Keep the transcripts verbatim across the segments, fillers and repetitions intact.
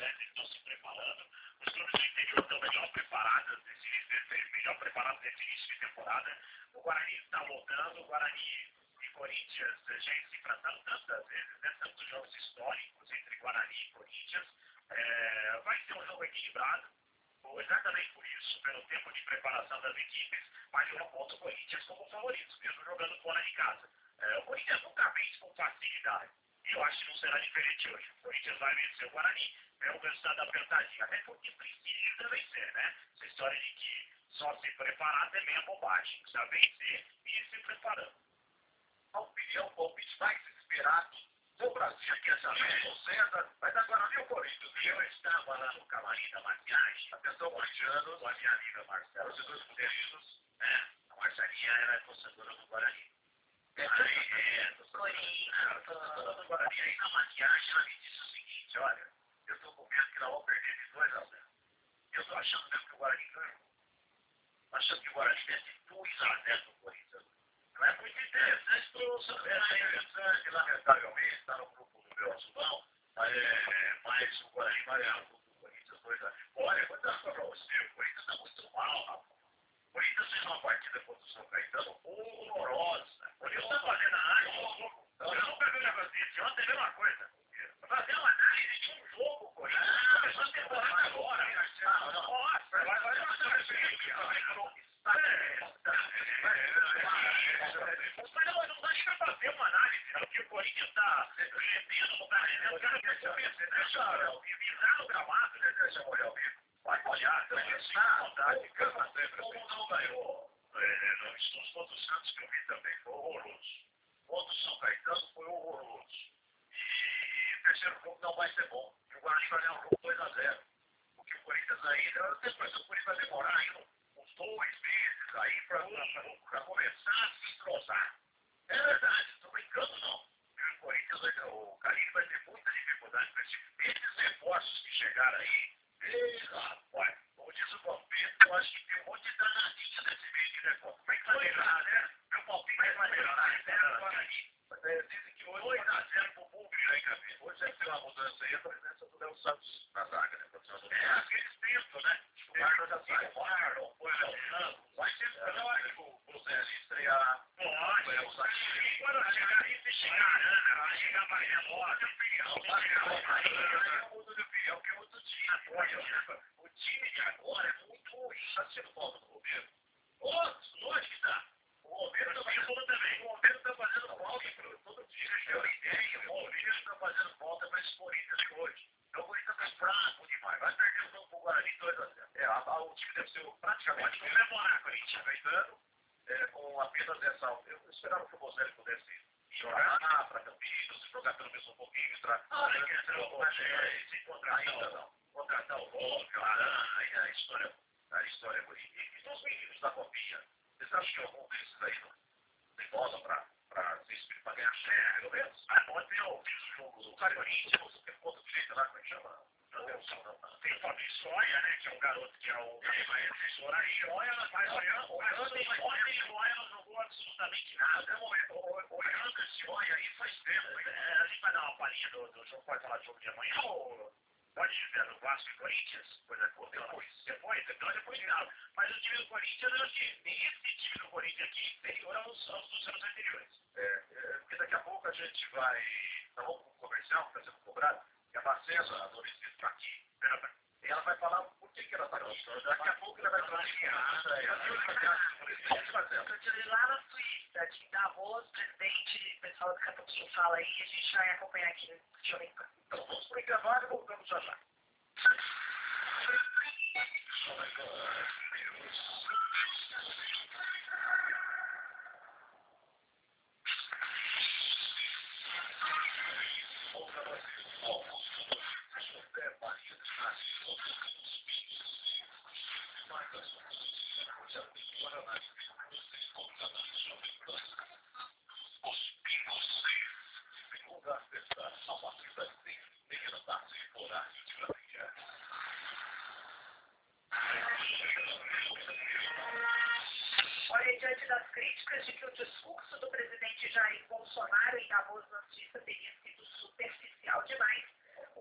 grandes estão se preparando. Os clubes do interior estão melhor preparados nesse início, melhor preparados nesse início de temporada. O Guarani está voltando, o Guarani e Corinthians já se enfrentaram tantas vezes, né, tantos jogos históricos entre Guarani e Corinthians. É, vai ser um jogo equilibrado, exatamente por isso, pelo tempo de preparação das equipes, mas eu aponto o Corinthians como favorito, mesmo jogando fora de casa. É, o Corinthians nunca vence com facilidade, e eu acho que não será diferente hoje. O Corinthians vai vencer o Guarani, é um resultado apertadinho, até porque precisa vencer, né? Essa história de que só se preparar também é bobagem, precisa vencer e ir se preparando. A opinião, o palpite mais esperado do Brasil, quer saber, o César, mas agora nem o Corinthians. Eu estava lá no camarim da maquiagem, atenção, corintianos, com a minha amiga Marcela, os dois poderosos, né? A Marcelinha era torcedora do Guarani. Aí, é, torcedora do Guarani. Aí na maquiagem ela me disse o seguinte: olha, eu estou com medo que nós vamos perder de dois a zero. Eu estou achando mesmo que o Guarani ganhou. Achando que o Guarani mete dois a zero no Corinthians. Não é muito interessante para o São Paulo. É interessante, lamentavelmente, está no grupo do meu Azulão, mas, é, mas o Guarani vai ganhar o grupo do Corinthians dois a zero. Olha, vou dar para você, o Corinthians está muito mal, rapaz. O Corinthians fez uma partida contra o São Caetano horrorosa. O Corinthians está fazendo análise. Eu não peguei o negócio desse ontem, é a mesma coisa. Fazendo uma análise de um jogo, Corinthians. Começou a temporada agora. Nossa, vai fazer uma análise. Mas não, não dá nem pra fazer uma análise, porque o Corinthians está rendendo, não está rendendo, o cara quer convencer, deixa eu pisar no gramado, né? Deixa eu olhar o bico. Vai olhar, deixa vontade, cama sempre. Como não ganhou? É, não, os pontos do Santos que eu vi também foi horroroso. O ponto do São Caetano foi horroroso. E o terceiro jogo não vai ser bom. O Guarani vai ganhar um jogo dois a zero. Porque o Corinthians ainda, eu tenho impressão que o Corinthians vai demorar ainda uns dois meses aí para começar a se entrosar. É verdade, não estou brincando não. O Corinthians, o Carlinhos vai ter muita dificuldade com esse. Esses reforços que chegaram aí, ei, rapaz, como diz o Palpite, eu acho que tem um monte de danadinha nesse meio de reforço. Como é que vai melhorar, né? Meu palpite vai melhorar, né? Guarani. Dizem que hoje dois a zero pro público aí, Gabi. Hoje deve ter uma mudança aí, a presença do Léo Santos na zaga, né? É, aqueles tentam, né? O Marlon já sai. O Marlon, foi o Léo Santos. Vai ser melhor que o Bozelli estrear. Pode. O Zaguinho. Quando chegar aí, se chegar, né? Vai chegar mais relógio, opinião. Aí eu mudo de opinião, porque é muito time. O time de agora é muito ruim. Tá sendo falta do governo? Outros, lógico que tá. O governo tá fazendo também. O governo tá fazendo falta para todo dia. Eu tenho ideia. O governo tá fazendo falta para esse Corinthians de hoje. Então o Corinthians tá fraco demais. Vai perder o jogo pro Guarani dois a zero. É, a, a, o time deve ser praticamente comemorar com a gente Caetano, é, com apenas essa. Eu esperava que o Bozelli pudesse jogar para Campinas, jogar pelo menos um pouquinho, entrar. Ah, ele quer entrar no Bagé, se contratar ainda não. Contratar o Lopes, o Aran, aí a história, a história é bonita. E os meninos da Copinha, vocês acham que algum desses aí não tem bola para ganhar share, pelo menos? Ah, ontem eu fiz o jogo do Corinthians, tem ponto direito lá, como é que chama? Tem o Fabrício Soia, né, que é um garoto que é o defensor aí. Soia, mas olhando, ontem o Soia não jogou absolutamente nada. Olhando esse Soia aí faz tempo. É, a gente vai dar uma palhinha do, do jogo, pode falar do jogo de amanhã ou pode dizer do Vasco e Corinthians? Pois é, depois, depois, então depois de nada. Mas o time do Corinthians, eu acho que esse time do Corinthians aqui é inferior aos, aos dos anos anteriores. É, é, porque daqui a pouco a gente vai, nós vamos para um comercial que está sendo cobrado, que a Marcela, a Doris, está aqui. E ela vai falar por que, que ela está aqui. Daqui a pouco ela vai falar assim, eu tirei lá na Suíça, aqui em Davos, presidente, o pessoal daqui a pouquinho fala aí, a gente vai acompanhar aqui no Jovem Pan. Então vamos para o intervalo e voltamos já já. Olha, diante das críticas de que o discurso do presidente Jair Bolsonaro em Davos na Suíça teria sido superficial demais, o presidente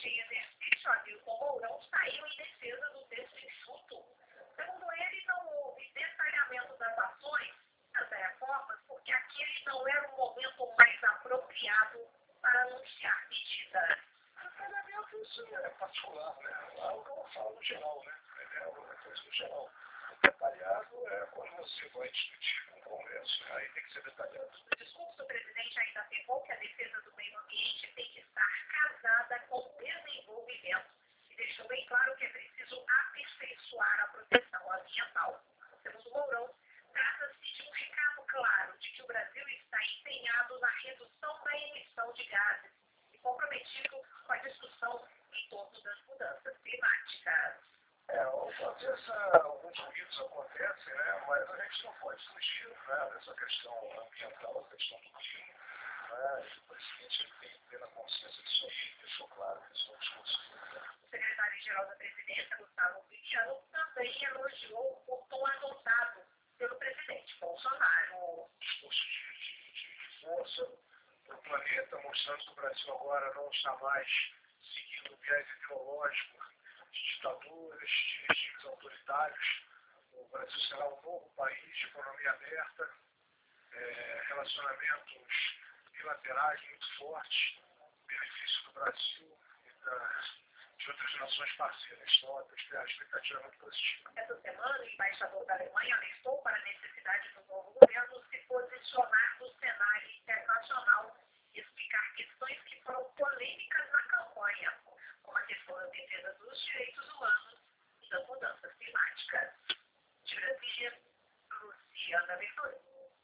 presidente em exercício, Hamilton Mourão, saiu em defesa do texto enxuto. Segundo ele, não houve detalhamento das ações das reformas, porque aquele não era o momento mais apropriado para anunciar medidas. Detalhamento, isso é particular, né? Lá o que eu falo no geral, né? É uma coisa no geral. Detalhado é quando você vai discutir com o Congresso, né? Aí tem que ser detalhado. O discurso do presidente ainda afirmou que a defesa do meio ambiente tem que estar casada com o desenvolvimento e deixou bem claro que é preciso aperfeiçoar a proteção ambiental. Segundo Mourão, trata-se de um recado claro de que o Brasil está empenhado na redução da emissão de gases e comprometido com a discussão em torno das mudanças climáticas. É, às vezes alguns ruídos acontecem, né? Mas a gente não pode fugir, né, dessa questão ambiental, a questão do clima, né? E o presidente tem que ter na consciência disso aí, deixou claro que isso é um discurso. O secretário-geral da presidência, Gustavo Vigiano, também elogiou o tom adotado pelo presidente Bolsonaro. Discurso de, de, de força para o planeta, mostrando que o Brasil agora não está mais seguindo o viés ideológico de ditaduras, de regimes autoritários. O Brasil será um novo país de economia aberta, é, relacionamentos bilaterais muito fortes, benefício do Brasil e da, de outras nações parceiras. Então, a expectativa é muito positiva. Essa semana, o embaixador da Alemanha alertou para a necessidade do novo governo se posicionar no cenário internacional e explicar questões que foram polêmicas na campanha, como a questão da defesa dos direitos humanos e das mudanças climáticas. De Brasília, Luciana Ventura.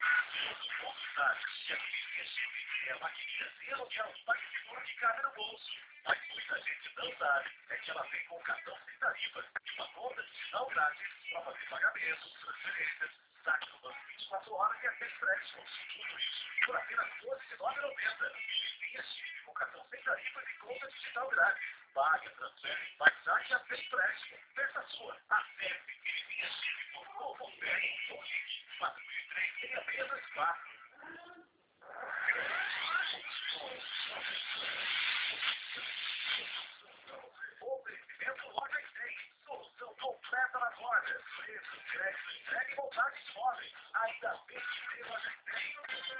Se a Recife é a maquininha zero de alta que cabe no bolso. Mas muita gente não sabe é que ela vem com cartão sem tarifa e uma conta digital grátis para fazer pagamentos, transferências, saque no banco vinte e quatro horas e até empréstimo. Tudo isso por apenas doze reais e nove reais e noventa centavos. Venha Chip com cartão sem tarifa e conta digital grátis. Pague, transfere, faz saque e até empréstimo. Peça sua. Acesse Venha Chip por novo bem ou ligue quatro mil e três seis seis dois quatro. Oferecimento Loja cem. Solução completa nas lojas. Preço, crédito, entrega e montagem de móveis. Ainda bem que tem Loja cem.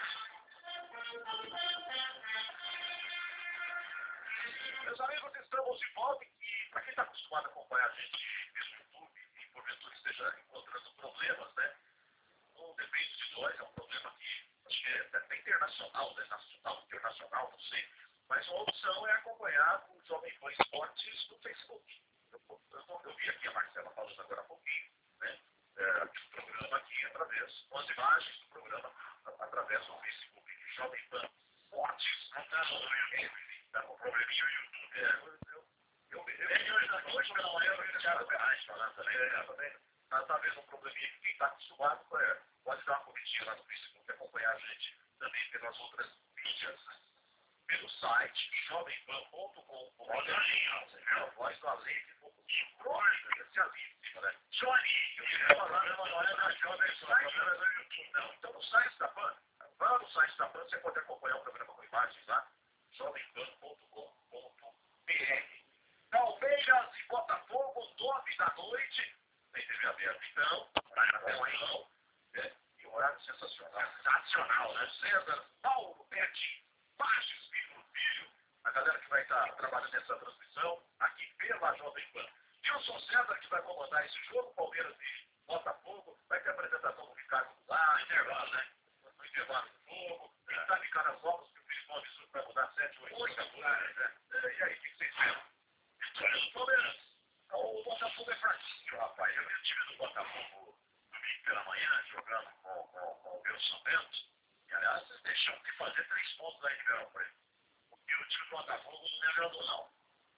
Meus amigos, estamos de volta e para quem está acostumado a acompanhar a gente pelo YouTube e porventura esteja encontrando problemas, né? Não depende de nós, é um problema que acho que é até internacional, né? Nacional, internacional, não sei. Mas uma opção é acompanhar o Jovem Pan Esportes no Facebook. Eu, eu, eu vi aqui a Marcela falando agora há pouquinho, né? É, do programa aqui através, com as imagens do programa através do Facebook de Jovem Pan Esportes. Não está no está com probleminha no YouTube. É, eu, eu, eu, eu, hoje da noite, pela manhã, eu vi o Thiago Ferraz falando também. É, também. Tá, tá vendo um probleminha que quem está acostumado é, pode dar uma corridinha lá no Facebook, acompanhar a gente também pelas outras mídias, né? Pelo site jovem pan ponto com ponto br. Olha aí, ó, a voz do Alex, um pouquinho crônica, especialíssima, né? Johnny, eu queria falar, não é da Jovem Pan, no YouTube, não. Então, no site da Pan, vá no site da Pan, você pode acompanhar o programa com imagens lá, jovem pan ponto com ponto br. Palmeiras e Botafogo, nove da noite, tem T V aberta, então, na televisão, né? E um horário sensacional. Sensacional, né? César, Paulo, Pet, Baixos, Filho, Filho, a galera que vai estar trabalhando nessa transmissão, aqui pela Jovem Pan. Wilson César, que vai comandar esse jogo, Palmeiras e Botafogo, vai ter a apresentação do Ricardo lá, intervalo, né? No intervalo do jogo, quem tá de caras novos, que o Filipão absurdo vai mudar sete, oito, oito, né? E aí, o que vocês viram? Vitória do Palmeiras. O Botafogo é fraquinho, rapaz. Eu vi o time do Botafogo domingo pela manhã, jogando com, com, com o Wilson Bento. E, aliás, eles deixaram de fazer três pontos aí, Ribeirão Preto. Porque o time do Botafogo não melhorou, não.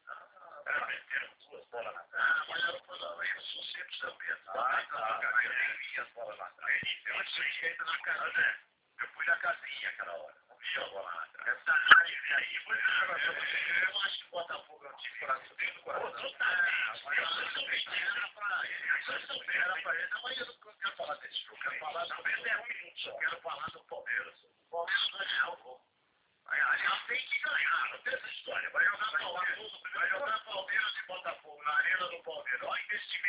Era meteram duas bolas na trave. Ah, mas era por lá. Eu sou sempre também. Ah, tá. Eu nem vi as bolas na trave. Eu achei jeito na casa, né? Eu fui na casinha aquela hora. Não vi a bola na trave. Essa área aí foi. Eu acho que o Botafogo é um time coração dentro do coração. Mas eu também era pra ele. Eu era pra ele. Não, mas eu não quero falar desse jogo. Eu quero falar do Palmeiras. Eu quero falar do Palmeiras. O Palmeiras ganhar o jogo. Aliás, tem que ganhar. Não tem essa história. Vai jogar Botafogo. Vai jogar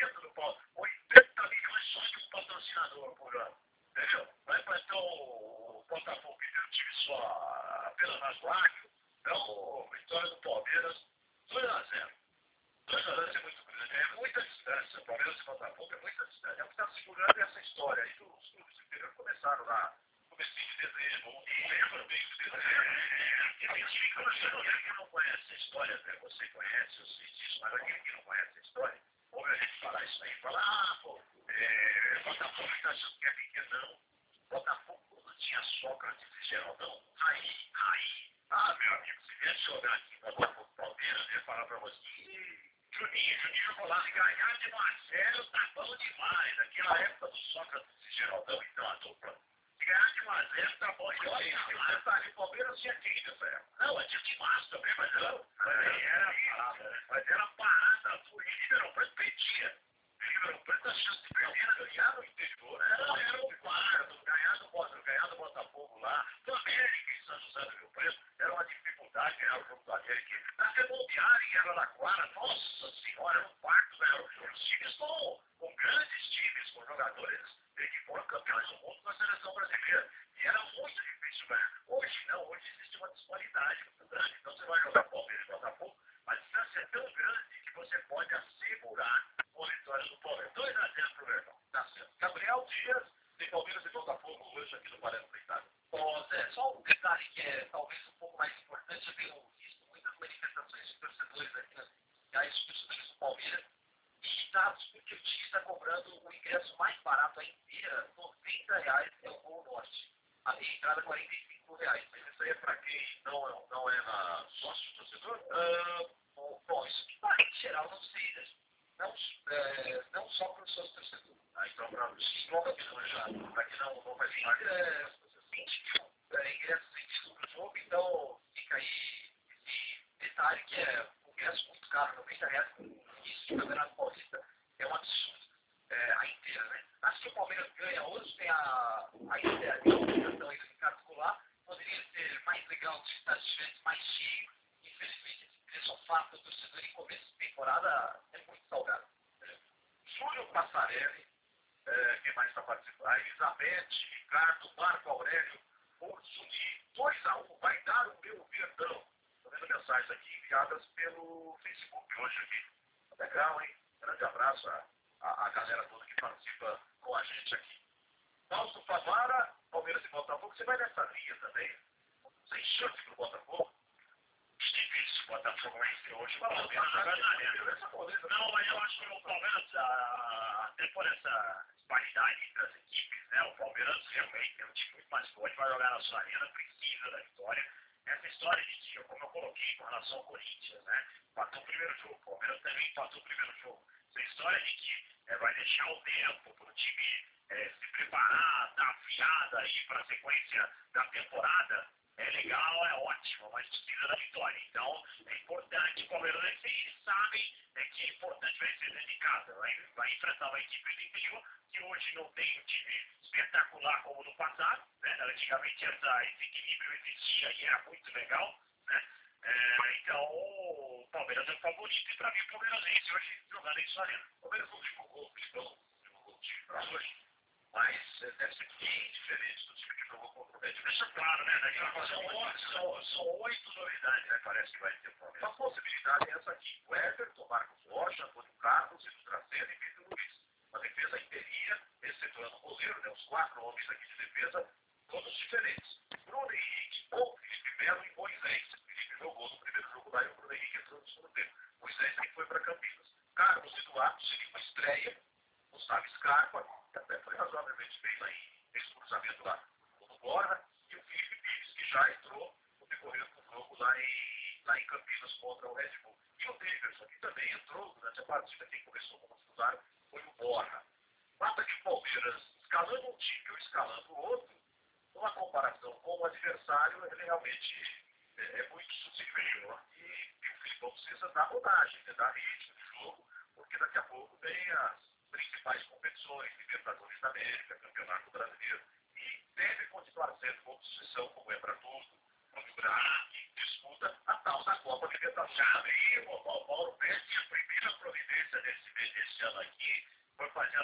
dentro do pau. oitenta milhões só de um patrocinador por ano. Entendeu? Vai para então o Botafogo que tem um time só apenas nas lágrimas. Então, vitória do Palmeiras, dois a zero. dois a zero é muito grande. É muita distância. Palmeiras e Botafogo é muita distância. É o que está segurando essa história aí dos clubes interiores. Começaram lá, comecinho de dezembro, um dezembro, meio de dezembro. Tem time que você não, que não conhece a história, né? Você conhece, eu sei disso, mas aquele que não conhece a história, ouve a gente falar isso aí, fala, ah, pô, é, Botafogo está achando que é pequenão. Botafogo não tinha Sócrates e Geraldão. Aí, aí, ah, meu amigo, se vier jogar aqui Botafogo Palmeiras, eu ia falar pra você, Juninho, Juninho jogou lá e ganhar de Marcelo, tá bom demais. Naquela época do Sócrates e Geraldão, então, a dupla. Se ganhar de Marcelo, tá bom demais. Mas tá ali, Palmeiras tinha quem nessa época? Não, tinha de Márcio também, mas não. Mas era parada, mas era parada, o Ribeirão Preto perdia. O Ribeirão Preto, a chance de perder, ganhar no interior, era, era um parado, ganhar do, ganhar do Botafogo lá, do América em São José do Rio Preto, era uma dificuldade ganhar o jogo do América. Na Ferroviária, em Araraquara, nossa senhora, era um parto, né? Os times com, com grandes times, com jogadores que foram campeões do mundo na seleção brasileira. E era muito difícil ganhar. Hoje não, hoje existe uma disparidade muito grande. Então você vai jogar Palmeiras e Botafogo, a distância é tão grande que você pode assegurar uma vitória do Palmeiras. dois a zero pro Verdão. Tá certo. Gabriel Dias tem Palmeiras e Botafogo hoje aqui no Parece Deitado. Ó, Zé, só um detalhe que é talvez um pouco mais importante, eu tenho visto muitas manifestações de torcedores aqui nas reais torcedores do Palmeiras, irritados porque o time está cobrando o ingresso mais barato a inteira, noventa reais é o Gol Norte. A meia entrada quarenta e cinco reais. Mas isso aí é para quem não é, não é na sócio torcedor? Uh, bom, bom, isso que tá em geral, não sei, né? Não, é, não só para os sócios torcedores. Ah, então para para que não já, para que não, não faz parte. É, vinte mil é, ingressos vendidos para o jogo, então fica aí esse detalhe que é um ingresso muito caro, noventa reais, isso de Campeonato Paulista é um absurdo. É, a inteira, né? Acho que o Palmeiras ganha hoje, tem a, a ideia, a organização aí do Ricardo Goulart, poderia ser mais legal se o estivesse mais cheio. Infelizmente, esse preço ao fato do torcedor em começo de temporada é muito salgado. É. Júlio Passarelli, é, quem mais está participando? A Elizabeth, Ricardo, Marco Aurélio, Orsuni, dois a um, vai dar o meu Verdão. Estou vendo mensagens aqui enviadas pelo Facebook hoje aqui. Legal, hein? Grande abraço a, a, a galera toda que participa com a gente aqui. Fausto Favara, Palmeiras e Botafogo, você vai nessa linha também? Sem chance pro Botafogo? Difícil o Botafogo vencer hoje. O Palmeiras jogar na arena. Não, mas eu acho que o Palmeiras, até por essa disparidade entre as equipes, né? O Palmeiras realmente é um time muito mais forte, vai jogar na sua arena, precisa da vitória. Essa história de que, como eu coloquei com relação ao Corinthians, né? Empatou o primeiro jogo, o Palmeiras também empatou o primeiro jogo. Essa história de que é, vai deixar o tempo para o time é, se preparar, dar afiada aí para a sequência da temporada, é legal, é ótimo, mas precisa da vitória. Então, é importante, o Palmeiras eles sabem é, que é importante vencer dentro de casa. Vai, vai enfrentar uma equipe do interior, que hoje não tem um time espetacular como no passado, né? Antigamente essa, esse equilíbrio existia e era muito legal, né? É, então, o Palmeiras é o favorito e para mim o Palmeiras vence hoje jogando em sua arena. O Palmeiras não divulgou o Filipão, divulgou o time para hoje, mas é, deve ser bem diferente do time que jogou contra o Médio. Deixa claro, né? Daqui a são, são, são oito novidades, né? Parece que vai ter o Palmeiras. A possibilidade é essa aqui: o Everton, Marcos Rocha, Antônio Carlos, Silvio Dracena e Vitor Luiz. A defesa inteirinha, excetuando o goleiro, né? Os quatro homens aqui de defesa, todos diferentes. Bruno Henrique, ou Felipe Melo e Moisés. Felipe jogou no primeiro jogo lá e o Bruno Henrique entrou no segundo tempo. Moisés nem foi para Campinas. Carlos Eduardo seria uma estreia. Gustavo Scarpa, que até foi razoavelmente bem lá em esse cruzamento lá no Borja. E o Felipe Pires, que já entrou no decorrer do jogo lá em, lá em Campinas contra o Red Bull. E o Davidson, que também entrou durante a partida. Quem começou como titular foi o Borja. Mata que o Palmeiras, escalando um time ou escalando o outro, numa comparação com o adversário, ele realmente é, é muito superior. E, e o Filipão precisa dar rodagem, né, dar ritmo de jogo, porque daqui a pouco vem as principais competições, Libertadores da América, Campeonato Brasileiro, e deve continuar sendo uma oposição, como é para tudo, Clube Brás, que disputa a tal da Copa Libertadores. Já aí, o Paulo Pérez tinha a primeira providência desse, desse ano aqui,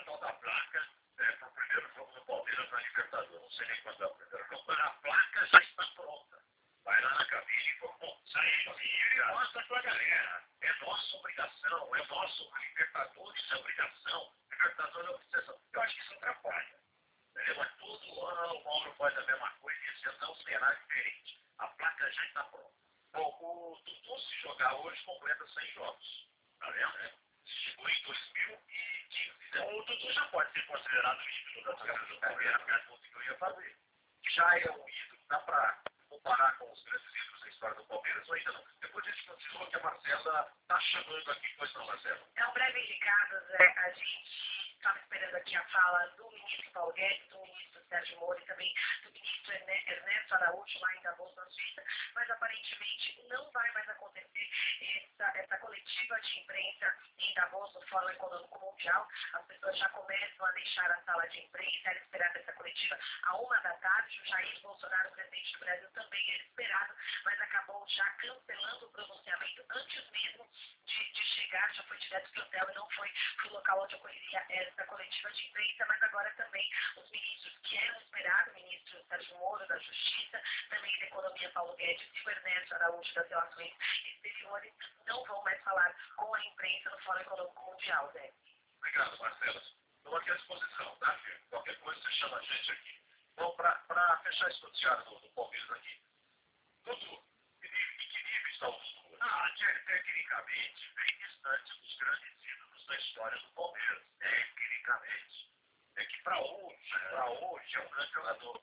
tal da placa é, para o primeiro jogo do Palmeiras na Libertadores. Não sei nem quando é o primeiro jogo, mas a placa já está pronta. Vai lá na cabine e fala, bom, sai e mostra para a galera. É nossa obrigação, é nosso Libertadores, é obrigação. Libertadores é obsessão. Eu acho que isso atrapalha. Entendeu? Mas todo ano o Mauro faz a mesma coisa e esse ano não será diferente. A placa já está pronta. Bom, o Dudu, se jogar hoje, completa cem jogos. Tá vendo? É. Chegou em dois mil e quinze. Né? O Dudu já pode ser considerado o ídolo da torcida do Palmeiras, por causa do que eu ia fazer. Já é um ídolo, dá para comparar com os grandes ídolos da história do Palmeiras ou ainda não? Depois a gente continua que a Marcela está chamando aqui, pois não, Marcela? É um breve indicado, Zé. A gente estava esperando aqui a fala do ministro Paulo Guedes, do ministro Sérgio Moro e também do ministro Ernesto Araújo, lá em Davos, na Suíça, mas aparentemente não vai mais acontecer essa, essa coletiva de imprensa em Davos, no Fórum Econômico Mundial. As pessoas já começam a deixar a sala de imprensa, era esperada essa coletiva a uma da tarde. O Jair Bolsonaro, presidente do Brasil, também era esperado, mas acabou já cancelando o pronunciamento antes mesmo de, de chegar, já foi direto para o hotel e não foi para o local onde ocorreria essa coletiva de imprensa, mas agora também os ministros que eram esperados, o ministro Sérgio Moro, da Justiça, também da Economia, Paulo Guedes, e o Ernesto Araújo, das Relações Exteriores, não vão mais falar com a imprensa no Fórum Econômico Mundial, Zé. Obrigado, Marcela. Estou aqui à disposição, tá, filho? Qualquer coisa você chama a gente aqui. Bom, para fechar esse noticiário do, do Palmeiras aqui, Dudu, em que nível está o Dudu? Ah, tecnicamente, bem distante dos grandes ídolos da história do Palmeiras. Tecnicamente. É que para hoje, para hoje é um grande jogador.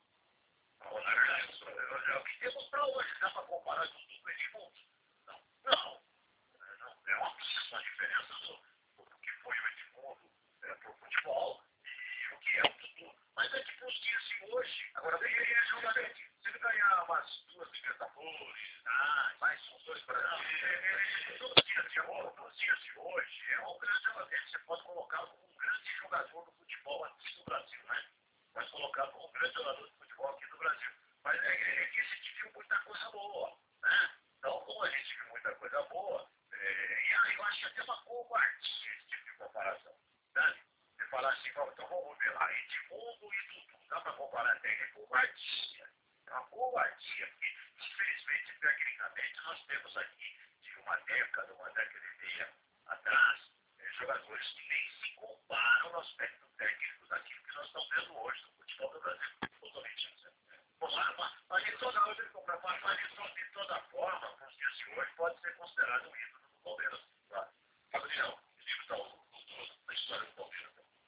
É o que temos para hoje. Dá para comparar com o Dudu com o Edmundo? Não. Não. Não. É uma, uma diferença do, do que foi o Edmundo é, para o futebol e o que é o Dudu. Mas é que para os dias de hoje, agora vem ele jogar aqui. Se ele ganhar umas duas Libertadores, ah, mais uns dois brasileiros, nos dias de hoje, nos dias de hoje, é um grande jogador. Você pode colocar como um grande jogador do futebol aqui no Brasil, né? Pode colocar como um grande jogador de futebol aqui no Brasil. Mas é, é que a gente viu muita coisa boa, né? Então, como a gente viu muita coisa boa, é, e aí eu acho até uma covardia esse tipo de comparação, sabe? Você falar assim, então vamos ver lá, Edmundo e Dudu, dá para comparar até, é covardia. É uma covardia, porque, infelizmente, tecnicamente, nós temos aqui, de uma década, uma década e meia atrás, é, jogadores que nem se comparam no aspecto técnico daquilo que nós estamos vendo hoje no futebol do Brasil. Totalmente. Mas de toda, mas de toda forma, nos dias de hoje, pode ser considerado um ídolo do Palmeiras. Tá? Gabriel, que livro está o Dudu na história do Palmeiras?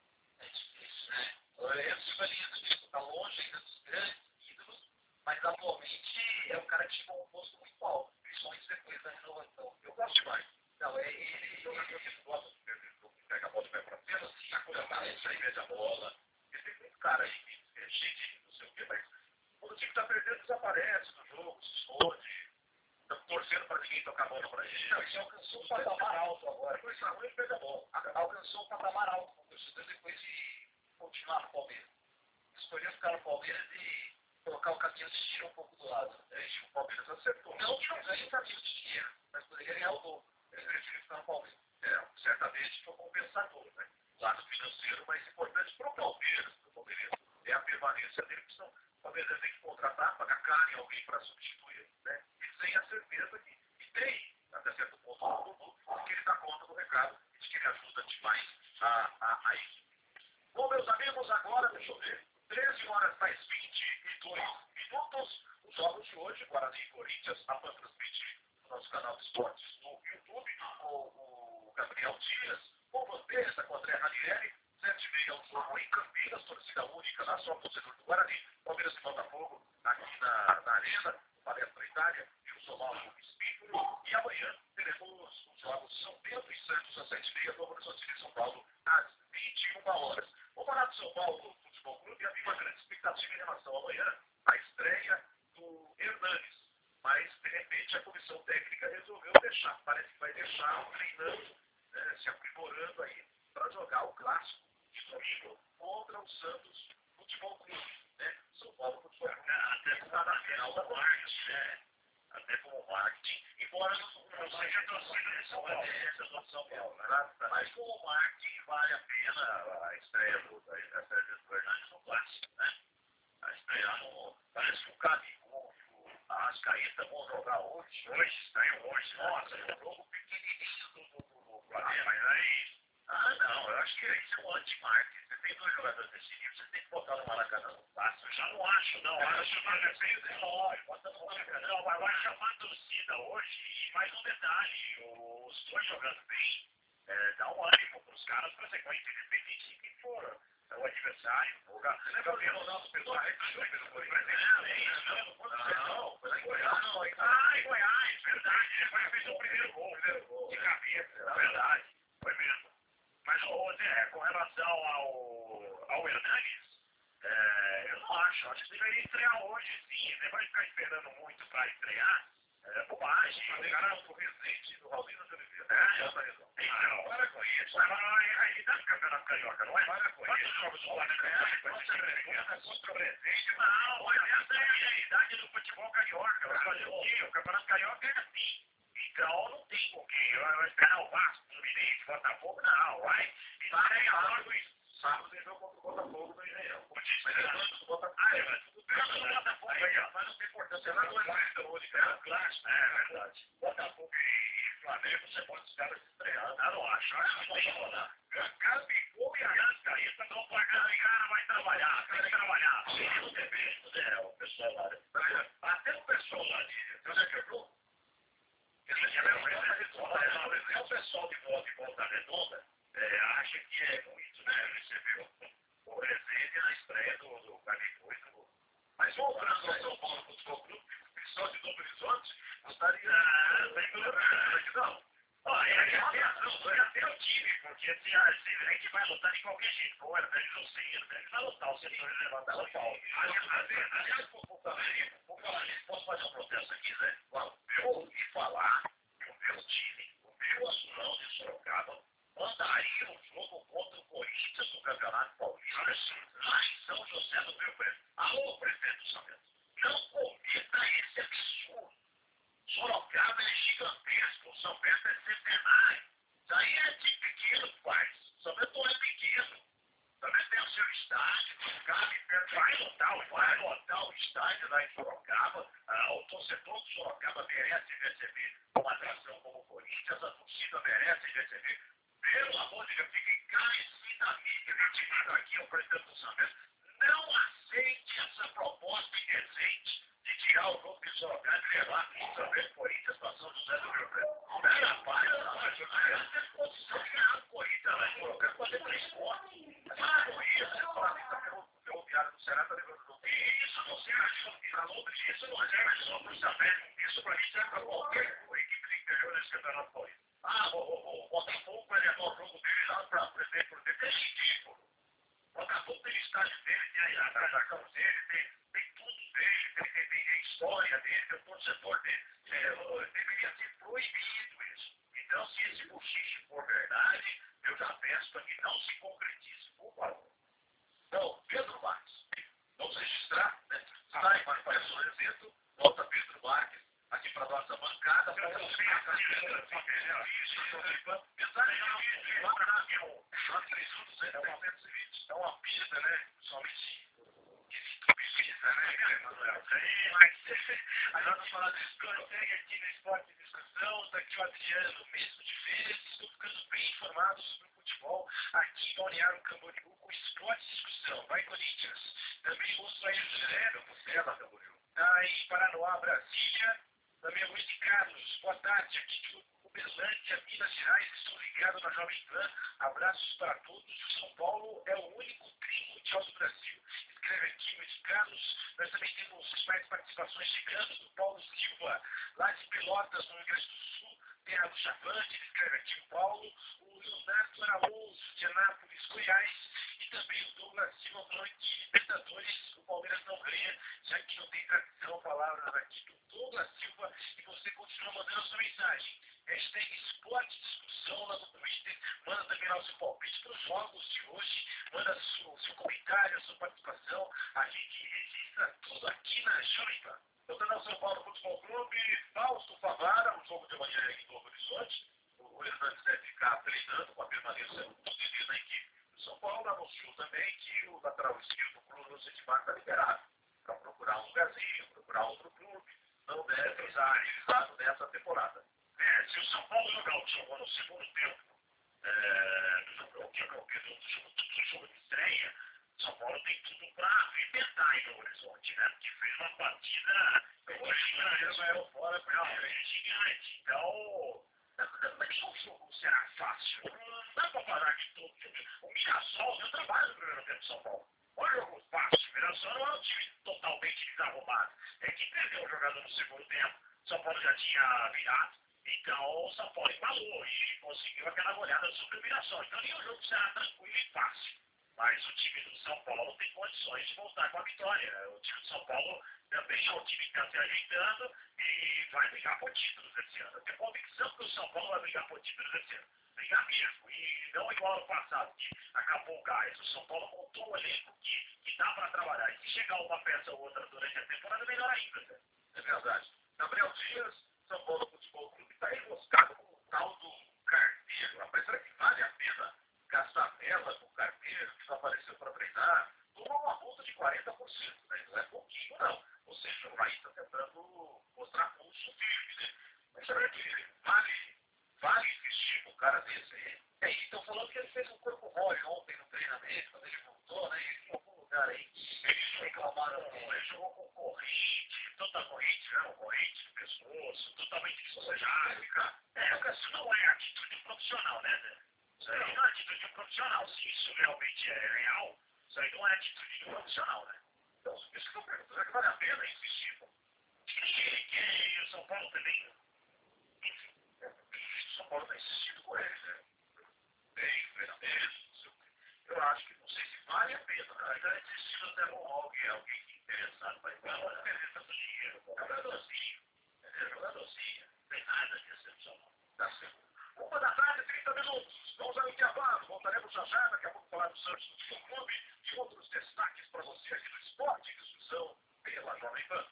É difícil, né? Eu sigo a linha do disco, está longe ainda dos grandes ídolos, mas atualmente é um cara que chegou a um posto muito alto, principalmente depois da renovação. Eu gosto demais. Não, é ele. Eu gosto de pegar a bola e vai para cima, se acordar, isso aí mede a bola. Ele tem muito cara aí que é cheio de não sei o que, mas quando o time está perdendo, desaparece no jogo, se esconde, tá torcendo para ninguém tocar a bola para ele. Não, isso alcançou um patamar alto agora. Depois da ruim, ele pega a bola. Alcançou um patamar alto com o torcedor depois de continuar no Palmeiras. Escolheu ficar no Palmeiras e colocar o caminho de dinheiro um pouco do lado. É, e o Palmeiras acertou. Não que não ganhe o caminho de dinheiro, mas poderia ganhar o dobro. Ele preferiu ficar no Palmeiras. É, certamente foi compensador, né? O lado financeiro mais importante para o Palmeiras, para o Palmeiras, é a permanência dele, que são, o Palmeiras tem que contratar, pagar caro em alguém para substituir, né? E sem a certeza que, e tem, até certo ponto, o Dudu, que ele dá conta do recado e de que ele ajuda demais a, a, a equipe. Bom, meus amigos, agora, deixa eu ver, treze horas mais vinte e dois minutos, os jogos de hoje, Guarani e Corinthians, a Pan transmite no nosso canal de esportes no YouTube, o, o Gabriel Dias, com você, com o André Ranieri, sete e meia ao jogo em Campinas, torcida única, lá só torcedor do Guarani, Palmeiras e Botafogo, aqui na, na Arena, Palestra Itália, e o Somal Espírito, e amanhã teremos os jogos São Pedro e Santos às sete e meia, Novo Horizonte de São Paulo, às vinte e uma horas. O Barato São Paulo Futebol Clube havia uma grande expectativa em relação a amanhã, a estreia do Hernanes, mas de repente a comissão técnica resolveu deixar, parece que vai deixar treinando, né, se aprimorando aí para jogar o clássico de domingo contra o Santos Futebol Clube, né? São Paulo Futebol Clube. Até está na final da marketing, né? Até como marketing, embora não, não seja torcida de São Paulo, essa é a São Paulo, né? Mas o marketing vale a pena a estreia do, da estreia do Hernandes no clássico, né? A estreia no. Parece que o Gabigol e o Arrascaeta vão jogar hoje. Hoje, estreiam hoje. Nossa, é um jogo pequenininho do, do, do, do Flamengo. Mas aí. Ah, não, eu acho que isso é um anti-marketing. Você tem dois jogadores desse nível, você tem que botar no Maracanã no clássico. Eu já não acho, não. Eu acho que é bem lógico, bota no Maracanã. Não, mas vai chamar a torcida hoje. E mais um detalhe: os dois jogando bem. É, dá um ânimo para os caras para a sequência, independente de quem for é o adversário. O Gabriel não, o pessoal repetiu pelo Corinthians. Não, é isso, não, não, foi lá em Goiás. Ah, em Goiás, verdade. Ele fez o primeiro gol, de cabeça, verdade, foi mesmo. Mas, ô Zé, com relação ao, ao Hernandes, é, eu não acho, acho que deveria estrear hoje, sim. Você vai ficar esperando muito para estrear. É bobagem. O cara é o Resende do Raulino de Oliveira. É, já tá resolvido. Não, para com isso. Aí dá no Campeonato Carioca, não é? Para com isso. Quantos jogos do Flamengo é? Contra o Resende. Não, mas essa é a realidade do futebol carioca. O Campeonato Carioca é assim. Então não tem porquê. Vai esperar o Vasco, Fluminense, Botafogo, não. Vai. Estreia logo isso. Sábado tem jogo contra o Botafogo no Engenhão. O time vai levando do Botafogo. Ah, é, mas tudo bem. O Botafogo aí, ó. Mas não tem importância. Lá não é clássico. É clássico. É verdade. Botafogo e Flamengo, você pode os caras estreando. Eu não acho. Acho que vai rolar. Gabigol e Arrascaeta não pagando em cara, vai trabalhar. Tem que trabalhar. Não tem mesmo, né? O pessoal lá. Até o pessoal lá de... Você já quebrou? É o pessoal de volta e volta redonda. É, acha que é muito, né? Recebeu o Resende na estreia do, do Gabigol e do... Mas voltando ao São Paulo Futebol Clube, o pessoal de Novo Horizonte gostaria... Ah, sem dúvida, não. Olha, é até o time, porque assim, a gente vai lutar de qualquer jeito. Pô, ele não sei, ele vai lutar, o setor ele levantar São Paulo. Aliás, por falar nisso, posso fazer um protesto aqui, Zé? Eu ouvi falar que o meu time, o meu azulão de Sorocaba, mandaria um jogo contra o Corinthians no Campeonato Paulista, lá em São José do Rio Preto. Alô, prefeito São não cometa esse absurdo. Sorocaba é gigantesco, São Bento é centenário. Isso aí é de pequeno que faz. São Bento não é pequeno. Também tem o seu estádio, cabe, vai lotar, vai lotar o estádio lá em Sorocaba. Ah, o torcedor do Sorocaba merece receber uma atração como o Corinthians, a torcida merece receber. Pelo amor de Deus, fica encarecidamente metido aqui o presidente do São Bento. Não aceite essa proposta indecente de tirar o jogo de Sorocaba e levar também o Corinthians para São José do Rio Preto. Pera, rapaz, eu tenho condição de ganhar o Corinthians lá em Sorocaba, fazer três pontos. Para com isso, você fala que está pelo ferroviário do Ceará, está levando o jogo. Isso não serve para Londres, isso não serve só para o Sabé. Isso para mim serve para qualquer equipe do interior desse Campeonato Paulista. Ah, o, o, o Botafogo vai levar o jogo dele lá para presidente por dentro. É ridículo. O Botafogo tem estádio dele, tem a atração dele, tem, tem tudo dele, tem, tem, tem a história dele, tem o torcedor dele. É, deveria ser proibido isso. Então, se esse bochiche for verdade, eu já peço para que não se concretize, por favor. Então, Pedro Marques, vamos registrar, né? Sai para o evento, volta Pedro Marques aqui para a nossa bancada. Para você, é uma pista, né? Somente precisa, né, Manuel? Aí nós vamos falar do esporte, segue aqui no Esporte de Discussão, está aqui o Adriano, mesmo de férias, estou ficando bem informado sobre o futebol aqui em Balneário Camboriú com Esporte de Discussão. Vai, Corinthians. Também ouço aí o José, você é lá, Camboriú. Está em Paranoá, Brasília. Também o Luiz Carlos, boa tarde, aqui de Uberlândia, Minas Gerais, estou ligado na Jovem Pan, abraços para todos, o São Paulo é o único tri mundial do Brasil, escreve aqui Luiz Carlos, nós também temos mais participações chegando do Paulo Silva, lá de Pelotas, no Rio Grande do Sul, terra do Chavante, escreve aqui o Paulo, o Leonardo Araújo, de Anápolis, Goiás, e também o Douglas Silva, falando que Libertadores, o Palmeiras não ganha, já que não tem tradição, palavras aqui do Douglas Silva, e você continua mandando a sua mensagem. Hashtag Esporte Discussão lá no Twitter, manda também lá o seu palpite para os jogos de hoje, manda o seu comentário, a sua participação, a gente registra tudo aqui na Jovem Pan. Voltando ao São Paulo Futebol Clube, Fausto Favara, o jogo de amanhã em Novo Horizonte, o o Hernandes deve ficar treinando com a permanência do Diniz na equipe. O São Paulo anunciou também que o lateral esquerdo, o Bruno Zedmar, está liberado para procurar um lugarzinho, procurar outro clube. Não deve usar realizado nessa temporada. É, se o São Paulo jogar o jogo no segundo tempo, é, o que é o jogo de estreia, o São Paulo tem tudo para arrebentar aí no Horizonte, né? Porque fez uma partida, Israel fora para gigante. Então, não é que o jogo será fácil. Não dá para parar de tudo. O Mirassol deu trabalho no primeiro tempo do São Paulo. Olha o jogo fácil. O Mirassol não é um time totalmente desarrumado. É que perdeu o jogador no segundo tempo. O São Paulo já tinha virado. Então, o São Paulo embalou e conseguiu aquela goleada sobre o Mirassol. Então, nem o jogo será tranquilo e fácil. Mas o time do São Paulo tem condições de voltar com a vitória. O time do São Paulo também é um time que está se ajeitando e vai brigar por títulos esse ano. Eu tenho convicção que o São Paulo vai brigar por títulos esse ano. Brigar mesmo. E não igual ao passado, que acabou o gás. O São Paulo montou um elenco que, que dá para trabalhar. E se chegar uma peça ou outra durante a temporada, melhor ainda. Né? É verdade. Gabriel Dias, São Paulo Futebol Clube, está enroscado com o tal do Carneiro. Rapaz, será que vale a pena gastar nela com o Carneiro, que não apareceu para treinar? Tomou uma multa de quarenta por cento, né? Não é pouquinho, não. Ou seja, o Raí está tentando mostrar pulso firme, né? Mas será que vale, vale investir com um cara desse aí? E aí, estão falando que ele fez um corpo mole ontem no treinamento, quando ele voltou, né? Ele em algum lugar aí que eles reclamaram dele. Ele jogou com corrente, toda corrente, né? Corrente no pescoço, totalmente despojado. É, isso não é atitude profissional, né? Isso aí não é atitude profissional. Se isso realmente é real, isso aí não é atitude profissional, né? Então, isso que eu pergunto, será que vale a pena insistir? Que, que o São Paulo também, enfim, O São Paulo está insistindo com ele, né? Tem treinamento, não sei o quê. Eu acho que não sei se vale a pena, né? está insistindo até com alguém, alguém que interessado, mas não vai perder tanto dinheiro. É jogadorzinho, é jogadorzinho, não tem nada de excepcional. Tá certo. Uma da tarde, trinta minutos. Vamos ao intervalo. Voltaremos já já. Daqui a pouco falar do Santos Futebol Clube e outros destaques para você aqui no Esporte e Discussão pela Jovem Pan.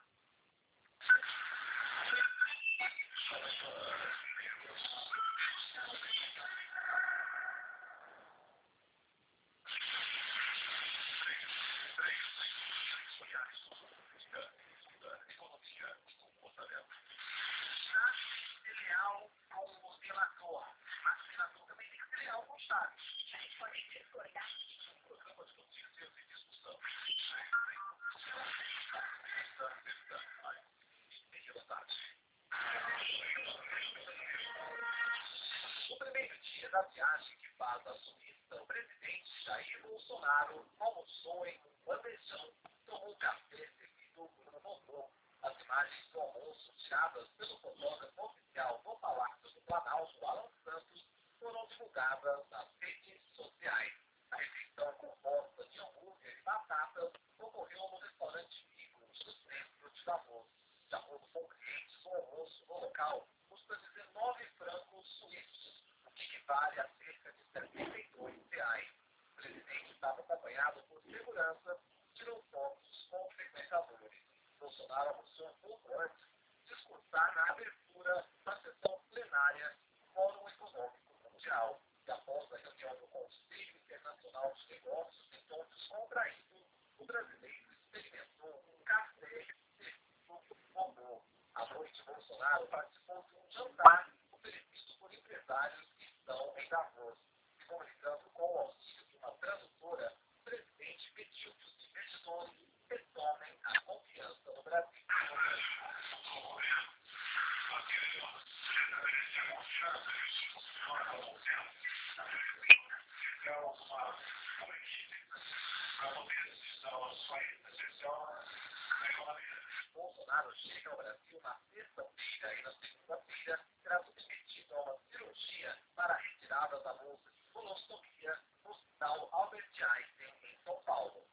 No primeiro dia da viagem que faz a Suíça, o presidente Jair Bolsonaro almoçou em um bandejão, tomou café servido por um robô. As imagens do almoço, tiradas pelo fotógrafo oficial do Palácio do Planalto, Alan Santos, foram divulgadas nas redes sociais. A refeição composta de hambúrguer e batatas ocorreu no restaurante Migros, no centro de Davos. De acordo com clientes, o almoço no local custa dezenove francos suíços, o que equivale a cerca de setenta e dois reais. O presidente estava acompanhado por segurança, tirou fotos com frequentadores. Bolsonaro almoçou um pouco antes de discursar na abertura da sessão plenária do Fórum Econômico Mundial. E após a reunião do Conselho Internacional de Negócios em tom descontraído, o brasileiro experimentou um café servido por robô. À noite, Bolsonaro participou de um jantar oferecido por empresários que estão em Davos. Se comunicando com o auxílio de uma tradutora, o presidente pediu que os investidores retomem a confiança no Brasil. Bolsonaro chega ao Brasil na sexta-feira e na segunda-feira será submetido a uma cirurgia para a retirada da bolsa de colostomia no Hospital Albert Einstein, em São Paulo.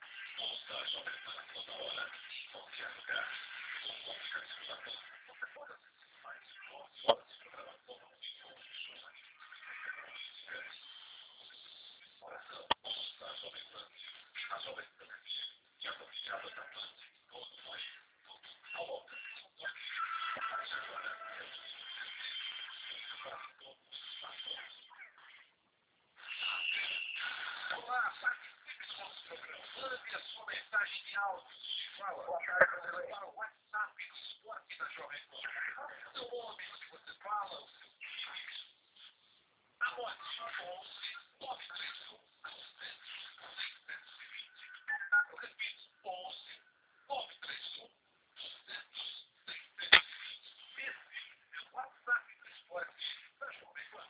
fala. Boa tarde, você para o WhatsApp do Esporte da Jovem Pan. O seu nome, onde você fala, o seu time. Anote, onze, nove três um, seiscentos e vinte. Eu repito, onze, nove três um, seiscentos e vinte. Esse é o WhatsApp do Esporte da Jovem Pan.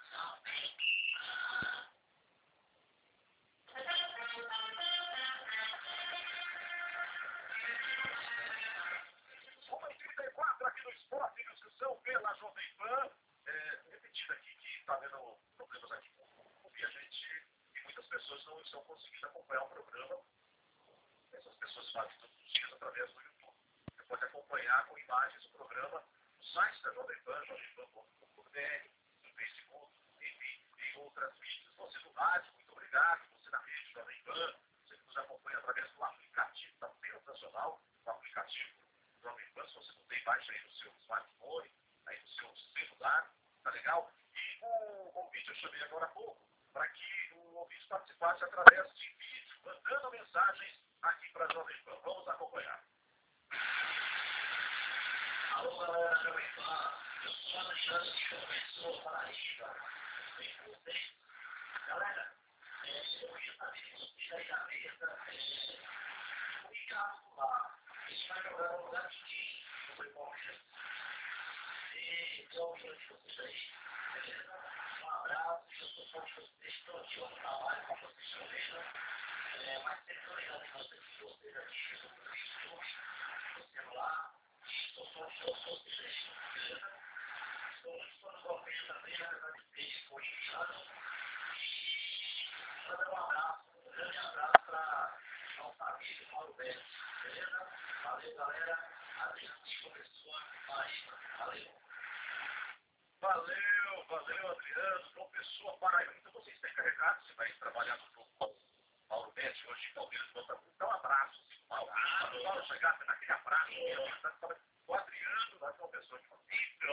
trinta e quatro aqui no Esporte, discussão pela Jovem Pan. É, repetindo aqui que está havendo problemas aqui com o e a gente e muitas pessoas não estão conseguindo acompanhar o programa. Essas pessoas fazem todos os dias através do YouTube. Você pode acompanhar com imagens o programa no site da Jovem Pan, jovem pan ponto com ponto b r, no Facebook, enfim, em outras mídias. Você no rádio, muito obrigado. Você na rede Jovem Pan, você que nos acompanha através do aplicativo da Sensacional, o aplicativo Jovem Pan, se você não tem, baixa aí no seu smartphone, aí no seu celular, tá legal? E o convite eu chamei agora há pouco, para que o ouvinte participasse através de vídeo, mandando mensagens aqui para a Jovem Pan. Vamos acompanhar. Alô, galera da Jovem Pan, eu sou Alexandre de Começou Paraíba. Bem com vocês. Galera, é, eu ia saber se vocês aí da mesa, é, o Ricardo lá, ele vai jogar no lugar de quem? Sobre o Palmeiras. E eu ouvi de vocês aí, beleza? Um abraço, eu sou fã de vocês, estou aqui no trabalho com vocês, beleza? É, mas sempre estou ligado em vocês, que vocês aqui, eu sou YouTube, no celular, estou fã de vocês aí, beleza? Estou muito fã do Palmeiras também, na verdade, desde corintiano. E mandar um abraço, um grande abraço para o nosso amigo Mauro Beto, beleza? Valeu, galera. A gente começou a Paraíba. Valeu. Valeu, valeu, Adriano. João Pessoa, Paraíba. Então vocês têm carregado, você vai trabalhar no jogo com o Mauro Betti hoje em Palmeiras. Dá um abraço, assim, Mauro. Ah, o Mauro chegar naquele abraço. O Adriano, lá João Pessoa de Palmeiras. Então,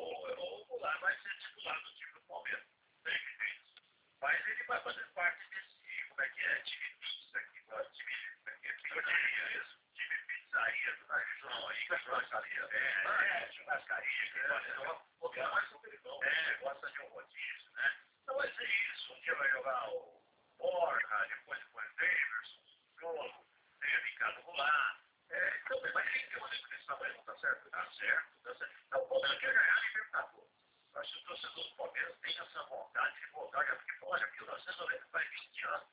eu vou lá, vai ser titular do time do Palmeiras. Tem que ter isso. Mas ele vai fazer parte desse, como é que é, time pizza aqui, time, como é que é, que eu diria isso? Time pizzaria do João aí, churrascaria. É, é, churrascaria, que gosta mais supervisão. É, gosta de um rodízio, né? Então vai ser isso. Um dia vai jogar o Borja, depois depois o Davidson, o Jogo, tem o Ricardo Goulart. É, então, mas tem que ter um elenco desse tamanho, não tá certo? Tá certo, tá certo. Então, o Palmeiras quer ganhar a Libertadores. Eu acho que o torcedor do Palmeiras tem essa vontade de voltar, porque, olha, mil novecentos e noventa faz vinte anos.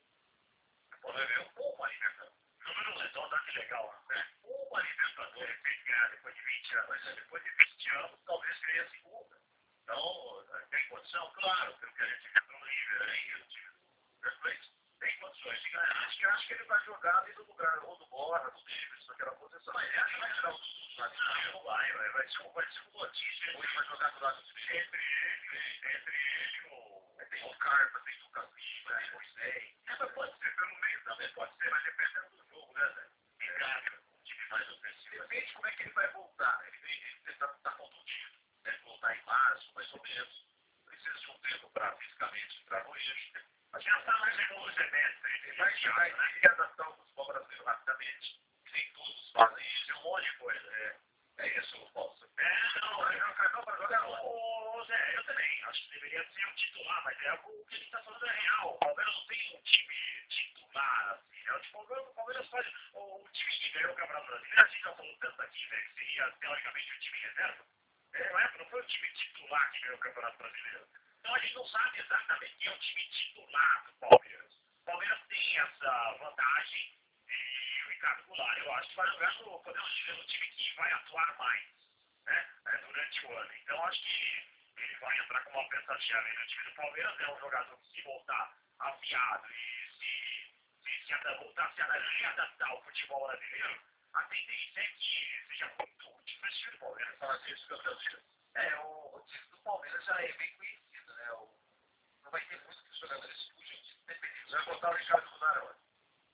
O Palmeiras ganhou uma Libertadores. Número redondo, que legal, né? Uma Libertadores, de repente ganhar depois de vinte anos, mas depois de vinte anos, talvez ganhe a segunda. Então, tem condição? Claro, pelo que a gente viu no River aí, o time do Perfeito, tem condições de ganhar. Acho que, acho que ele vai jogar ali no lugar, ou do Borja, do Davidson, naquela posição. Mas acho que vai tirar o Não, não vai, vai, vai ser um, vai ser um botinho. Hoje vai jogar do lado do time. Entre ele, entre ele e o... Tem o Carpa, tem o Lucas Lima, tem o Moisés. É, mas pode ser pelo meio também, pode ser, mas dependendo do jogo, né, velho? Engaja, o time mais ofensivo. Depende como é que ele vai voltar. Ele, ele, ele tá, tá contundido. Deve voltar em março, mais ou menos. Precisa de um tempo para fisicamente entrar no eixo. A gente já está mais em novo semestre. Ele vai chegar e vai adaptar o futebol brasileiro rapidamente. Nem todos fazem isso, é um monte de coisa. É, é isso, Paulo. É, não, é o cartão para jogar. Ô, Zé, eu também acho que deveria ser um titular, mas é o que a gente está falando é real. O Palmeiras não tem um time titular, assim, né? O Palmeiras faz. O time que ganhou o Campeonato Brasileiro, a gente já falou tanto aqui, né, que seria teoricamente o time reserva. É, não, é, não foi o time titular que ganhou o Campeonato Brasileiro. Então a gente não sabe exatamente quem é o time titular do Palmeiras. O Palmeiras tem essa vantagem e o Ricardo Goulart, eu acho que vai jogar no, podemos dizer, no time que vai atuar mais, né, durante o ano. Então acho que ele vai entrar como uma peça-chave no time do Palmeiras. É um jogador que, se voltar afiado e se, se, se adaptar, voltar a se readaptar ao futebol brasileiro, a tendência é que seja muito útil para esse time do Palmeiras. Fala disso, Gabriel. É, o, o time do Palmeiras já é bem conhecido, né? O, não vai ter muito que os jogadores fujam de independente. Vai botar o Ricardo Goulart onde?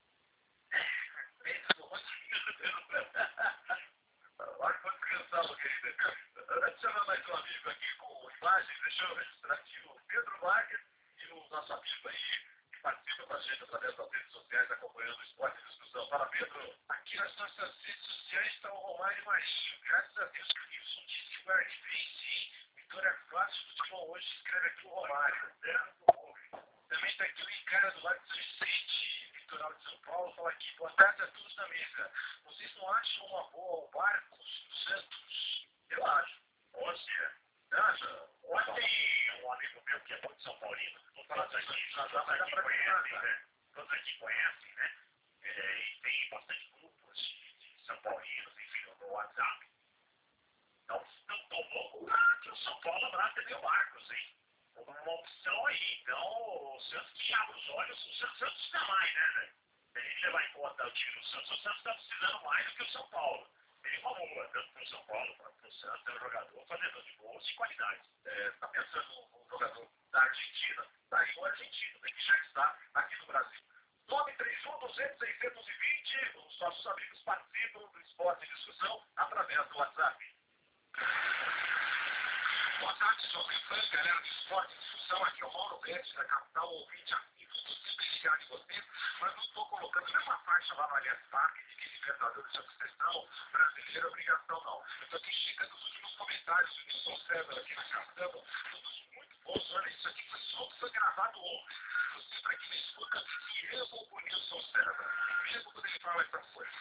Pensa no Olha quanto cansado, querida. Chama mais um amigo aqui com imagens. Deixa eu registrar aqui o Pedro Wagner e o nosso amigo aí, que participa com a gente através das redes sociais, acompanhando o esporte e discussão. Fala, Pedro. Aqui nas nossas redes sociais está o Romário Machinho. Graças a Deus que o Nilson disse que o Guarani vem sim. Vitória fácil do futebol hoje, escreve aqui o Romário. Também está aqui o Ricardo do lado de São Vicente, litoral de São Paulo, fala aqui, boa tarde a todos na mesa. Vocês não acham uma boa o Barcos do Santos? Eu acho. Você acha? Ontem um amigo meu que é muito São Paulino, todos aqui, todos aqui conhecem, né? Todos aqui conhecem, né? É, e tem bastante grupos de São Paulinos, enfim, no WhatsApp. Então, não tomou que o São Paulo abraça também o Marcos, hein? Como uma opção aí. Então, o Santos que abre os olhos, o Santos precisa mais, né, velho? Se a gente levar em conta o time do Santos, o Santos está precisando mais do que o São Paulo. Ele falou, tanto para o São Paulo quanto para o Santos, é um jogador fazedor de gols de qualidade. Está é, pensando num jogador da Argentina, daí o argentino, né, que já está aqui no Brasil. nove três um, duzentos, seiscentos e vinte, os nossos amigos participam do Esporte e Discussão através do WhatsApp. Boa tarde, jovem fã, galera do Esporte e Discussão. Aqui é o Mauro Betti, da capital, ouvinte amigo. Estou sempre ligado em vocês, mas não estou colocando nenhuma faixa lá no Allianz Parque de que Libertadores é obsessão, brasileira é obrigação, não. Eu estou aqui chegando nos últimos comentários do Nilson César aqui na Caçamba, todos muito bons. Olha, isso aqui foi só o que foi gravado ontem. Você para quem me escuta, e eu vou com o Nilson César, mesmo quando ele fala essa coisa.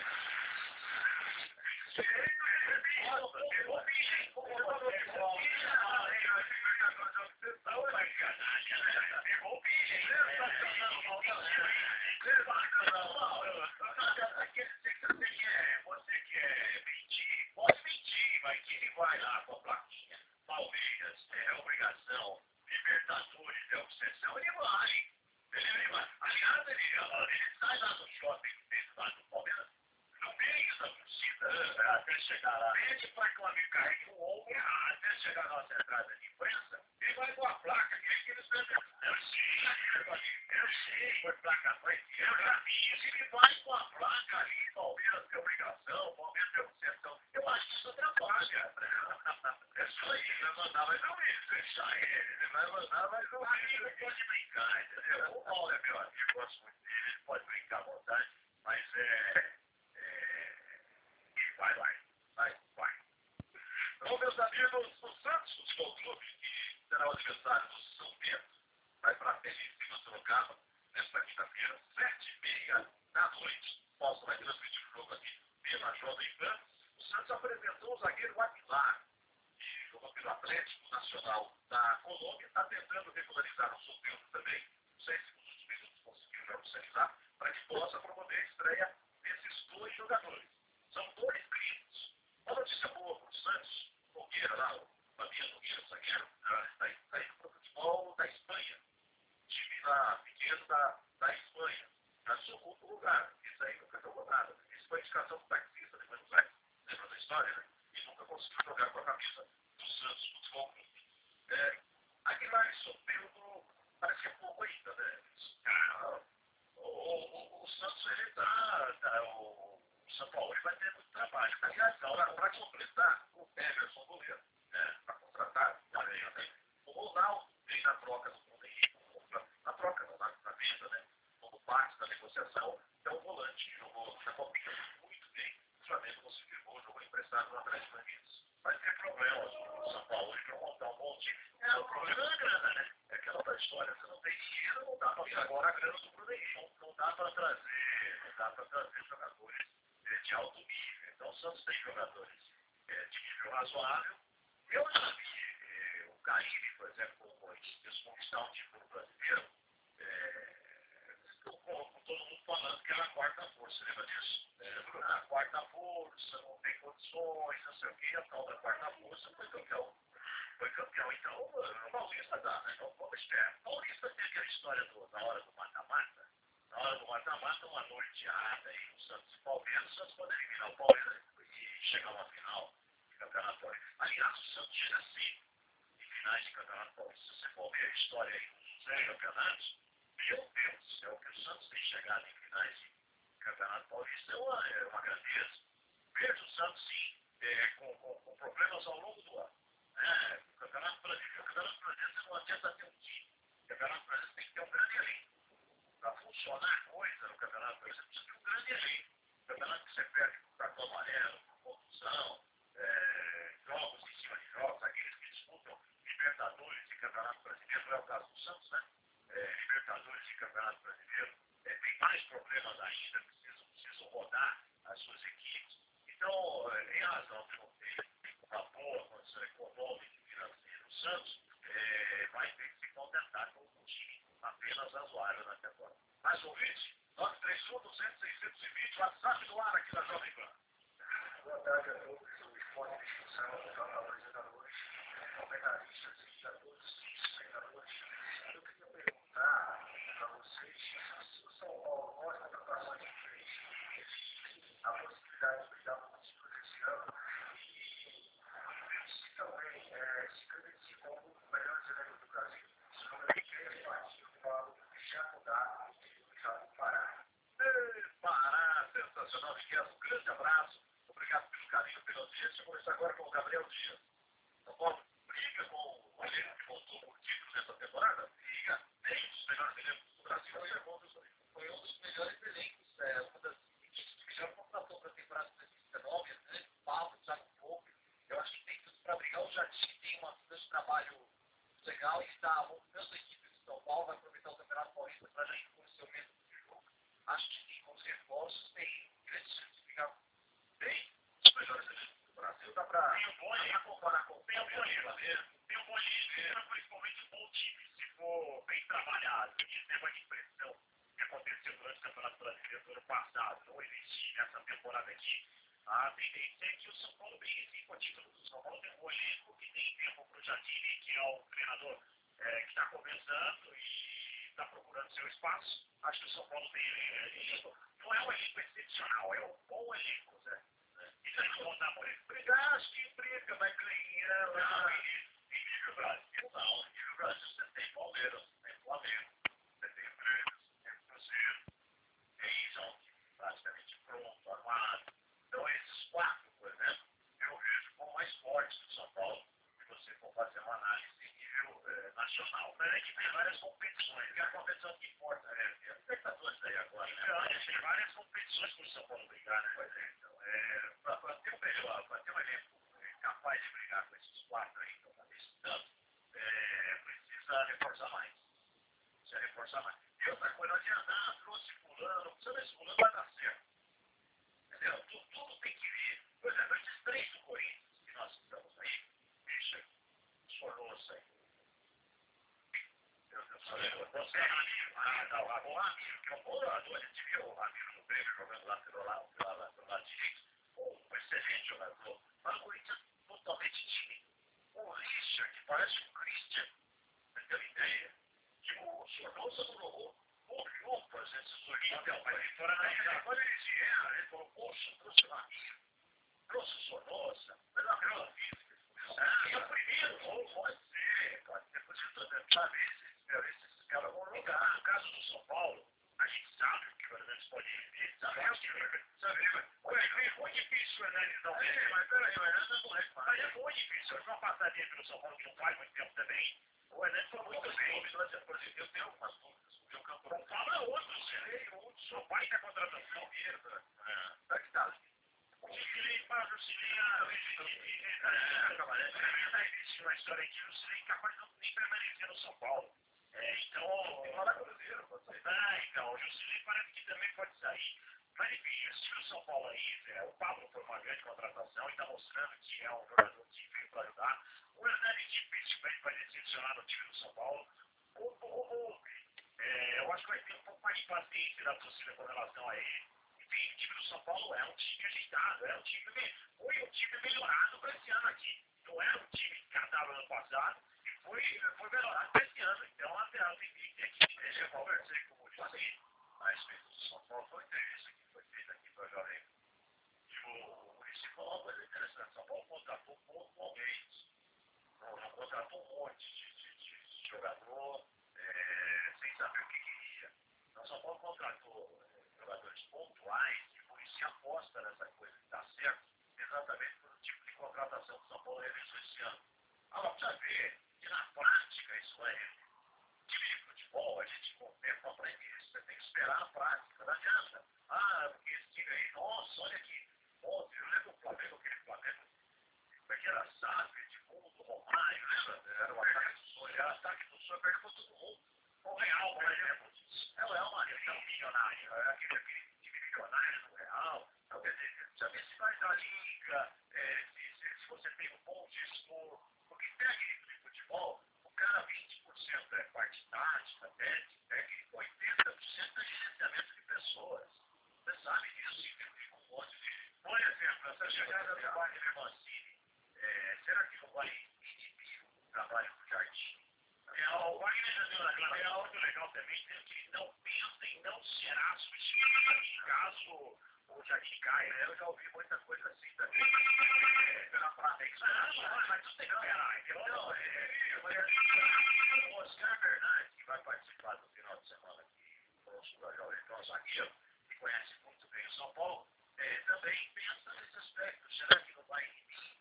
Você quer mentir? Pode mentir, mas quem vai lá com a plaquinha? Palmeiras é obrigação, Libertadores é obsessão, ele vai. Ele vai. Aliás, ele, ele sai lá do shopping, lá do Palmeiras, no meio da torcida, até chegar lá. Ele vai com a carregue o ombro, até chegar na nossa entrada de imprensa, ele vai com a placa, que é que eles estão. Eu sei, eu sei, foi placa frente, eu já vi isso, ele vai com a placa ali, Palmeiras tem obrigação, Palmeiras tem obsessão. Eu acho que isso atrapalha. É só isso, vai mandar, mas não isso, deixar ele, ele vai mandar, mas o amigo pode brincar, entendeu? O Paulo é meu amigo, gosto muito dele, ele pode brincar à vontade, mas é. Vai, vai, vai, vai. Então, meus amigos, o Santos Futebol Clube, que será o adversário do São Bento, vai para a belíssima Sorocaba, nesta quinta-feira, sete e meia da noite. Posso vai transmitir o jogo aqui pela Jovem Pan. O Santos apresentou o zagueiro Aguilar, que jogou pelo Atlético Nacional da Colômbia, está tentando regularizar o Soteldo também. Não sei se nos últimos minutos conseguiu já oficializar, para que possa promover a estreia desses dois jogadores. São dois gringos. Uma notícia boa para o Santos, Nogueira lá, o Fabiano Nogueira, zagueiro, está indo para o futebol da Espanha. Time lá, pequeno da, da Espanha. Na segundo lugar. Isso aí nunca jogou nada. Isso foi indicação do taxista de Buenos Aires. Lembra da história, né? E nunca conseguiu jogar com a camisa do Santos Futebol Clube. É, Aguilar e Soteldo parece que é pouco ainda, né? Ah, o, o, o Santos, ele está. Tá, o, o São Paulo vai ter muito trabalho. Aliás, para completar, o Everson goleiro, né, para contratar, o Ronaldo vem na troca do Bruno Henrique, na troca, não, na, na venda, né, como parte da negociação, é um volante que jogou na Copinha muito bem. O Flamengo não se firmou, jogou emprestado no Atlético Paranaense. Vai ter problemas o São Paulo para montar um bom time. É, o problema é a grana, né? É aquela outra história. Você não tem dinheiro, não dá para ir agora a grana do Bruno Henrique. Não, não dá para trazer, não dá para trazer jogadores de alto nível. Então o Santos tem jogadores é, de nível razoável. Eu já vi é, o Caíri, por exemplo, com o Corinthians, conquistar um título brasileiro, é, com, com todo mundo falando que era a quarta força, lembra disso? É, a quarta força, não tem condições, não sei o que, a tal da quarta força foi campeão. Foi campeão. Então, o Paulista dá, né? Então, vamos esperar. O Paulista tem aquela história do, na hora do mata-mata. Na hora do mata-mata, uma norteada aí no Santos e Palmeiras. O Santos pode eliminar o Palmeiras e chegar a uma final de campeonato paulista. Aliás, o Santos chega assim, em finais de campeonato paulista. Se você for ver a história aí dos dez campeonatos, meu Deus do céu, que o Santos tem chegado em finais de campeonato paulista é uma, é uma grandeza. Vejo o Santos, sim, é, com, com, com problemas ao longo do ano. É, o campeonato brasileiro, o campeonato brasileiro você não adianta ter um time. O campeonato brasileiro tem que ter um grande elenco. Campeonato Brasileiro, é, tem mais problemas ainda, precisam, precisam rodar as suas equipes. Então, é, em razão de não ter uma boa condição econômica e financeira, o Santos é, vai ter que se contentar com um time apenas razoável na temporada. Mais um vídeo? nove três um, duzentos, seiscentos e vinte, WhatsApp do ar aqui na Jovem Pan. Boa tarde a todos, o esporte de discussão, apresentadores, comentaristas e a todos os espectadores. Eu queria perguntar para vocês se o São Paulo, com as contratações que fez, existe a possibilidade de brigar com os títulos esse ano e se também é, se credencia como um dos melhores elencos do Brasil, se não me engano, é partir para o Jacudá do Estado do Pará. Pará, sensacional, Miguel. Um grande abraço. Obrigado pelo carinho, pela audiência. Vou começar agora com o Gabriel Dias. São Paulo briga com o elenco que voltou por título nessa temporada? Briga, tem os melhores elencos do Brasil. Foi, foi um dos melhores elencos, é, uma das equipes que melhor contratou para a temporada de dois mil e dezenove, né? Paulo, Thiago Pouco. Eu acho que tem tudo para brigar. O Jardim tem uma um trabalho legal e está montando a equipe de São Paulo. Vai aproveitar o Campeonato Paulista para já impor seu método de jogo. Acho que sim, com os reforços, tem grande chance de brigar bem os melhores elencos do Brasil. Dá para comparar com o Tem um bom time, tem um bom time, principalmente um bom time, se for bem trabalhado. E esse negócio de pressão que aconteceu durante o Campeonato Brasileiro do ano passado, não existe nessa temporada aqui. A tendência é que o São Paulo brigue sim com o título. O São Paulo tem um bom elenco que tem tempo para o Jardine, que é um treinador é, que está começando e está procurando seu espaço. Acho que o São Paulo tem elenco. Não é um elenco excepcional, é um bom elenco, né? E daí vão dar por ele. Brigar, acho que briga, vai ganhar. Não, em nível Brasil, não. Em nível Brasil você tem Palmeiras, tem Flamengo, você tem Grêmio, tem Cruzeiro, tem João, praticamente pronto, armado. Então, esses quatro, por exemplo, eu vejo como mais fortes do São Paulo, se você for fazer uma análise em nível eh, nacional. Mas é que tem várias competições, e a competição que importa, né? Tem espectadores aí agora, né? Tem várias competições para o São Paulo brigar, né? Pois é, então, é, para ter um melhor, para ter um elenco capaz de brigar com esses quatro aí, que eu estava estudando, é, precisa reforçar mais. Precisa reforçar mais. E outra coisa, não adianta, ah, trouxe fulano, precisa desse fulano, vai dar certo. Entendeu? Tudo, tudo tem que vir. Por exemplo, esses três do Corinthians que nós estamos aí, bicha, Sornosa aí. Eu falei, você é amigo, ah, não, o amigo, que é um bom jogador, a gente viu o amigo do Grêmio jogando lá pelo lado, pelo lado, pelo lado direito, um excelente jogador, mas o Corinthians totalmente time. O Richard, que parece um Christian, pra ter uma ideia, que o Sornosa não jogou por nenhum, por exemplo, esses dois. Então, mas ele fora na ilha, quando eles vieram, ele falou, poxa, trouxe um amigo, trouxe o Sornosa, mas não aquela física. Ah, é o primeiro, ou pode ser, pode ser, depois eu tô tentando, esses, esses caras vão jogar. No caso do São Paulo, a gente sabe o que o Fernandes pode vir, sabe? Sabe, é muito difícil analisar o Fernandes. Mas peraí, o Fernandes não é demais. Mas é muito difícil. Eu vi uma passadinha pelo São Paulo que não faz muito tempo também. O Fernandes foi muito bem. Por exemplo, eu tenho algumas dúvidas. O meu campo não fala outro, sei, outro. Só vai ter contratação mesmo. Tá que tá. O Chile faz o Chile, a existe uma história aqui, o Chile é capaz de não nem permanecer no São Paulo. É, então, tem lá Cruzeiro, pode sair. Ah, então, o Chile parece que também pode sair. Mas enfim, esse time do São Paulo aí, é, o Pablo foi uma grande contratação e está mostrando que é um jogador que veio para ajudar. O Hernani dificilmente vai decepcionar no time do São Paulo. O, o, o, é, eu acho que vai ter um pouco mais de paciência da torcida com relação a ele. Enfim, o time do São Paulo é um time ajeitado, é um time, foi um time melhorado para esse ano aqui. Não era um time que catava ano passado e foi, foi melhorado para esse ano. Então, até a tem que deixa eu conversar com o Muricy a respeito do São Paulo. Foi uma entrevista que foi feita aqui para a Jovem. E o Muricy falou uma coisa interessante. São Paulo contratou pontualmente. Não, não contratou um monte de, de, de, de jogador é, sem saber o que queria. Então, São Paulo contratou é, jogadores pontuais e o Muricy aposta nessa coisa que está certo, exatamente pelo tipo de contratação que o São Paulo realizou esse ano. Agora, precisa ver que na prática isso é time de futebol, a gente com o tempo aprende isso. Você tem que esperar a prática, não adianta. Ah, porque esse time aí, nossa, olha aqui. Ontem, eu lembro do Flamengo, aquele Flamengo, como é que era Sábio, Edmundo, Romário, lembra? Era o ataque do sonho, era o ataque do sonho, perdeu para todo mundo. O Real, por exemplo, disso. É o Real milionário, é aquele, aquele time milionário no Real. Então, quer dizer, já vê se vai dar liga, é, se, se, se você tem um bom gestor, porque técnico de futebol, o cara vinte por cento é parte tática, técnica, técnico, oitenta por cento é gerenciamento de pessoas. Você sabe disso, fica um monte de... Por exemplo, essa chegada do Wagner Mancini, é, será que não vai inibir o trabalho do Jardim? É, o Wagner já deu na clara, é algo legal também, dizendo que ele não pensa em não será substituído caso o Jardim caia, né? Eu já ouvi muita coisa assim também. É, pela prata, é isso aí, mas tudo tem que esperar, entendeu? Não, é, o Oscar Bernardes, que vai participar do final de semana aqui, conosco da Jovem Pan, zagueiro, que conhece muito bem o São Paulo, é, também pensa nesse aspecto. Será que não vai inibir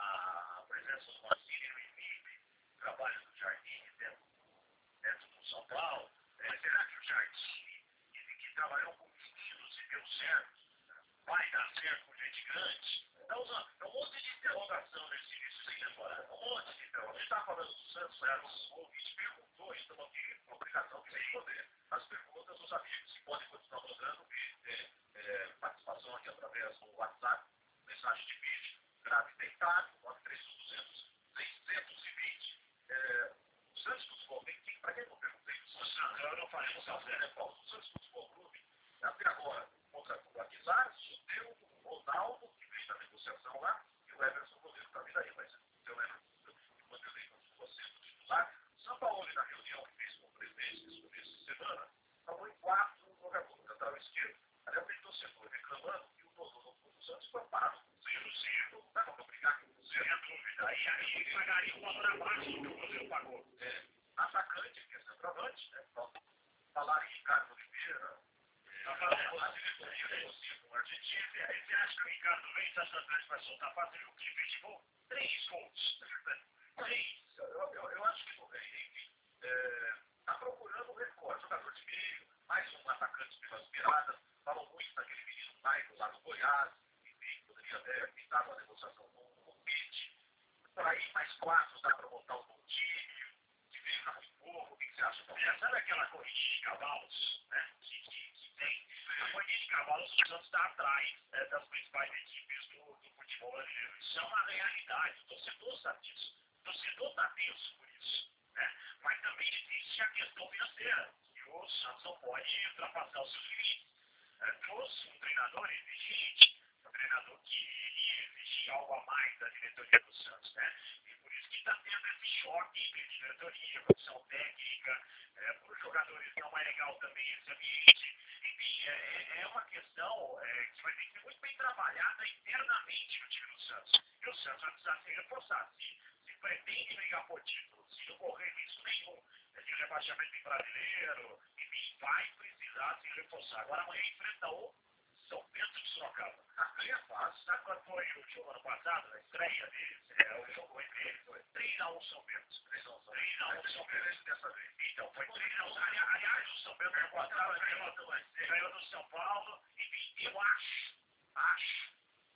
a presença do Mancini, não inibe o trabalho do Jardim dentro, dentro do São Paulo? É, será que o Jardim, ele que trabalhou com meninos e deu certo, vai dar certo com gente grande? Então, é um monte de interrogação nesse início de temporada. Um monte de interrogação. A gente está falando do Santos, né? O ouvinte perguntou, estamos aqui com a obrigação de responder as perguntas dos amigos que podem continuar mandando e é, é, participação aqui através do WhatsApp, mensagem de vídeo, grave deitado, nove três um zero seiscentos e vinte. É, o Santos Futebol, tem quem, para quem eu perguntei, o Santos, eu não falei, o Santos, né, Paulo? O Santos Futebol Clube, até agora, contra o Aguilar, deu o Ronaldo, que veio da negociação lá, e o Everson Goleiro está vindo aí, mas eu lembro que quando eu dei com você no titular, São Paulo, na reunião que fez com o presidente sobre essa semana, falou em quatro jogadores, lateral esquerdo, aliás, tem torcedor reclamando que o Dodô do Santos foi parado com zero zero, não dá para brigar com zero, sem dúvida, aí aí pagaria uma hora abaixo do que o Cruzeiro pagou. É, atacante, que é centroavante, né? Falar em Ricardo Oliveira, tá fazendo a diretoria negocia com o argentino. Você acha que o Ricardo vem, essa Atlético vai soltar fácil, viu? Que fez de gol? Três gols. Três. Eu, eu, eu acho que não vem, enfim. Está procurando um recorde, jogador de meio, mais um atacante pelas beiradas. Falam muito daquele menino Michael lá do Goiás, enfim, poderia ter pintado a negociação com o Pitt. Por aí, mais quatro, dá para botar o Coutinho, que veio na pouco. O que você acha? É, sabe aquela corrida de cavalos, né? Que, que, que tem. A corrida de cavalos, o Santos está atrás é, das principais equipes do, do futebol brasileiro. Isso é uma realidade. O torcedor sabe disso. O torcedor está tenso por isso. Né? Mas também existe a questão financeira. E o Santos não pode ultrapassar os seus limites. É, trouxe um treinador exigente, um treinador que iria exigir algo a mais da diretoria do Santos. Né? E por isso que está tendo esse choque entre diretoria, comissão técnica, é, para os jogadores não é legal também esse ambiente. Enfim, é, é uma questão é, que vai ter que ser muito bem trabalhada internamente no time do Santos. E o Santos vai precisar se reforçar. Se, se pretende brigar por título, se não correr risco nenhum de rebaixamento em brasileiro, enfim, vai precisar se reforçar. Agora amanhã enfrenta o São Pedro de Sorocaba. Aí é fácil. Sabe quando foi o jogo ano passado, a estreia deles? É, o jogo entre eles foi três a um São Pedro. três a um São Pedro dessa vez. Então, foi três a um. Aliás, o São Pedro ano passado ganhou do São Paulo. Enfim, eu acho, acho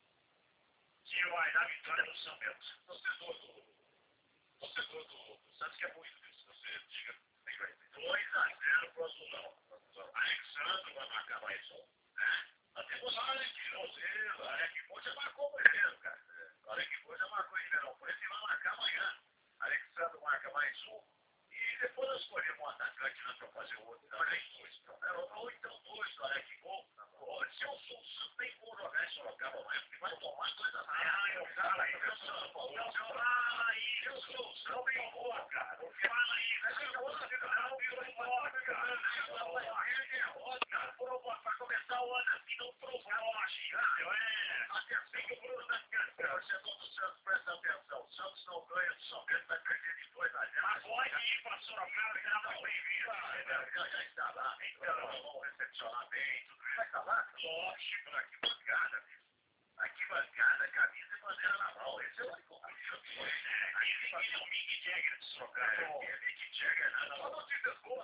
que vai dar vitória do São Pedro. Torcedor do, torcedor do, do Santos quer muito disso. Você diga, dois a zero pro Azulão. Alexandre vai marcar mais um. Né? Até o Alec Roseiro, o Alec Pô já marcou o primeiro, cara. O Alec Pô já marcou em Ribeirão Preto e vai marcar amanhã. Alexandre marca mais um. E depois nós escolhemos um atacante para fazer o outro. Não, nem dois. Ou então dois do Alec Pô. Se eu sou o Santos, nem vou jogar em Sorocaba amanhã, porque vai tomar dois a zero. Ah, eu falo aí, eu sou o Paulo. Eu falo aí, eu sou o Santos, bem boa, cara. Fala aí, vai ser outra final, virou embora, cara. Para começar o ano assim, não provoque. É, atenção que o Bruno da Canção, o setor do Santos, presta atenção. O Santos não ganha do São Pedro, vai perder de dois a zero. Mas pode ir para Sorocaba, que não bem vindo. Já está lá, então vamos recepcionar bem, tudo isso. Vai estar lá? Lógico, aqui bancada, aqui bancada, camisa e bandeira na mão. Esse é o único motivo. Aqui é o Mick Jagger de Sorocaba. É Mick Jagger, não. Só notícias boas.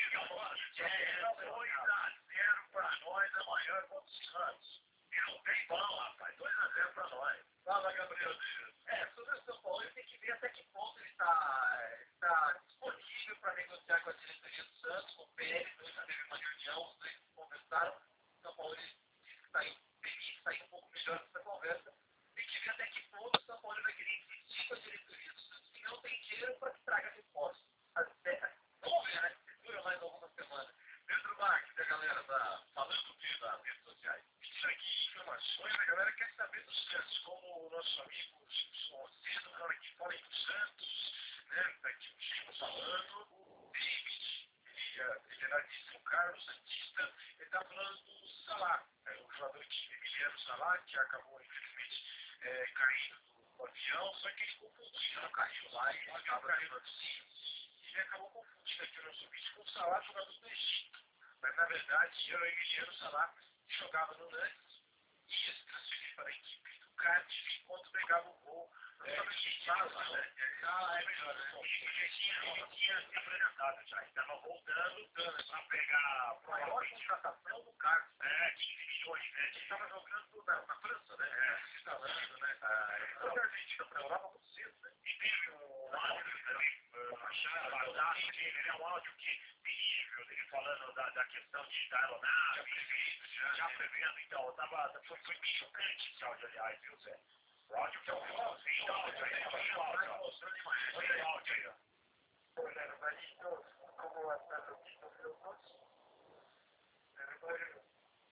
dois a zero para nós amanhã contra o Santos. E não tem bom, rapaz. dois a zero para nós. Fala, Gabriel Dias. É, sobre o São Paulo, ele tem que ver até que ponto ele está, está disponível para negociar com a diretoria do Santos, com o Pérez. Hoje teve uma reunião, os dois conversaram. o Salah, que acabou, infelizmente, é, caindo do avião, só que ele confundiu, não caiu lá e ele acabou caindo assim, e ele acabou confundindo aqui o nosso vídeo com o Salah, jogador do Egito. Mas, na verdade, era o Emiliano Salah, que jogava no Nantes, e ia se transferir para a equipe do Cardiff enquanto pegava o gol. É, que fala, né? Ah, é melhor, né? Ele tinha, ele tinha se apresentado já, estava voltando para pegar a maior contratação do Carlos. É, quinze milhões, né? Ele estava jogando na, na França, né? É, se instalando, né? Ah, então a gente foi para a Europa muito cedo, né? E teve um áudio também, fantástico, ele é um áudio que terrível, ele falando da, da questão de, da aeronave, já, já prevendo, então, tava, foi, foi bem chocante esse áudio, aliás, viu, Zé? O áudio que é um áudio, tem áudio aí, tem áudio, mostrando imagens, tem áudio aí, ó. Olha, hermanito, ¿cómo estás aquí con nosotros? Hermano,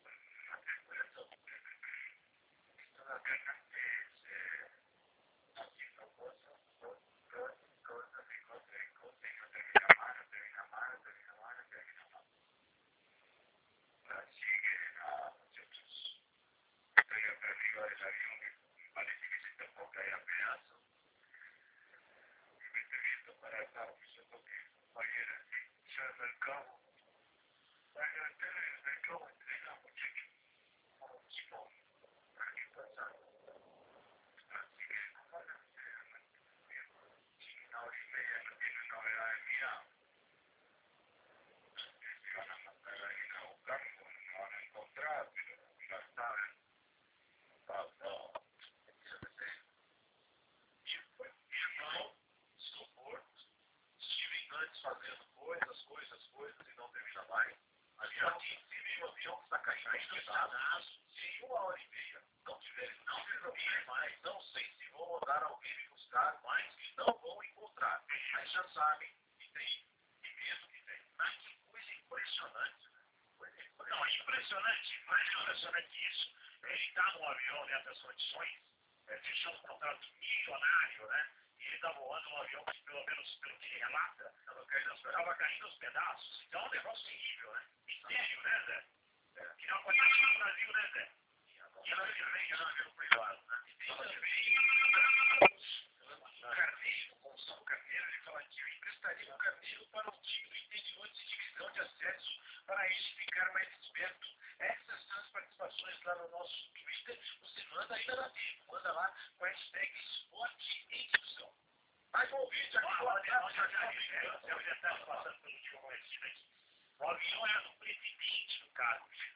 fazendo coisas, coisas, coisas e não termina mais. Avião que em cima, o avião que está caindo em pedaços, em uma hora e meia, não tiverem, não resolverem mais, não sei se vão mandar alguém me buscar, mas que não vão encontrar. Mas já sabem que tem, e mesmo que tem. Mas que coisa impressionante. Coisa impressionante. Não, impressionante, mais impressionante isso. Ele está num avião nessas condições, é, fechou um contrato milionário, né? E ele está voando num avião que, pelo menos pelo que ele relata, estava caindo aos pedaços. Então é um negócio terrível, né? E sério, né, Zé? É. Que não acontece no Brasil, né, Zé? E ela vem já no privado, né? E ela vem o Carneiro, o Gonçalo Carneiro, ele fala que eu emprestaria o Carneiro para um time do interior de divisão de acesso para ele ficar mais esperto. Essas são as participações lá no nosso Twitter. Você manda ainda na tempo, manda lá com a hashtag esporte em discussão. Mais um vídeo aqui. Olha, já já vi, eu já estava passando pelo que eu conheci aqui. O avião era do presidente do Carlos.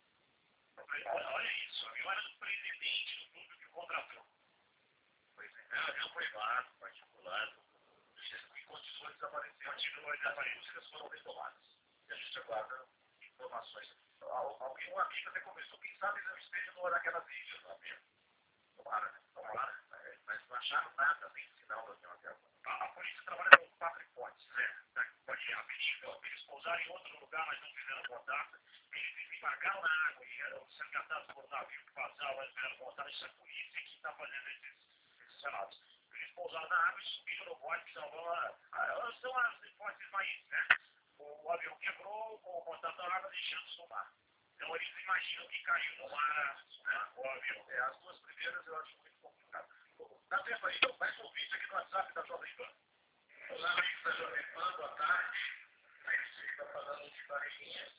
Olha isso, o avião era do presidente do clube que contratou. Pois é, era avião privado, particular, em condições desaparecidas. Continuou desaparecidas, as foram retomadas. E a gente aguarda informações. Alguém, um amigo até começou, quem sabe não esteja numa daquelas ilhas lá mesmo. Tomara, né? Tomara, mas não acharam nada, nem sinal do avião até agora. A polícia trabalha com quatro hipóteses, né? Pode averiguar, eles pousaram em outro lugar, mas não fizeram contato. Eles desembarcaram na água e eram resgatados por um navio que passava, eles fizeram contato. Isso é a polícia que está fazendo esses, esses relatos. Eles pousaram na água e subiram no bote que salvou a... a são as hipóteses mais, né? O, o avião quebrou com o contato da água, deixando-se no mar. Então eles imaginam que caiu no mar, né, o avião. É, as duas primeiras eu acho muito complicado. Dá tempo aí, então, mais um vídeo aqui no WhatsApp da Jovem Pan. Olá, amigos da Jovem Pan, boa tarde. Aí você está falando de barriguinhas.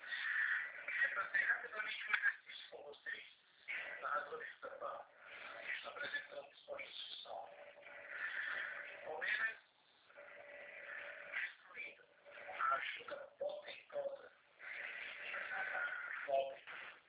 É para ter rapidamente um exercício com vocês na Razonista Pan. Apresentando o esporte de discussão. Palmeiras destruído. A ajuda potentosa. Fome.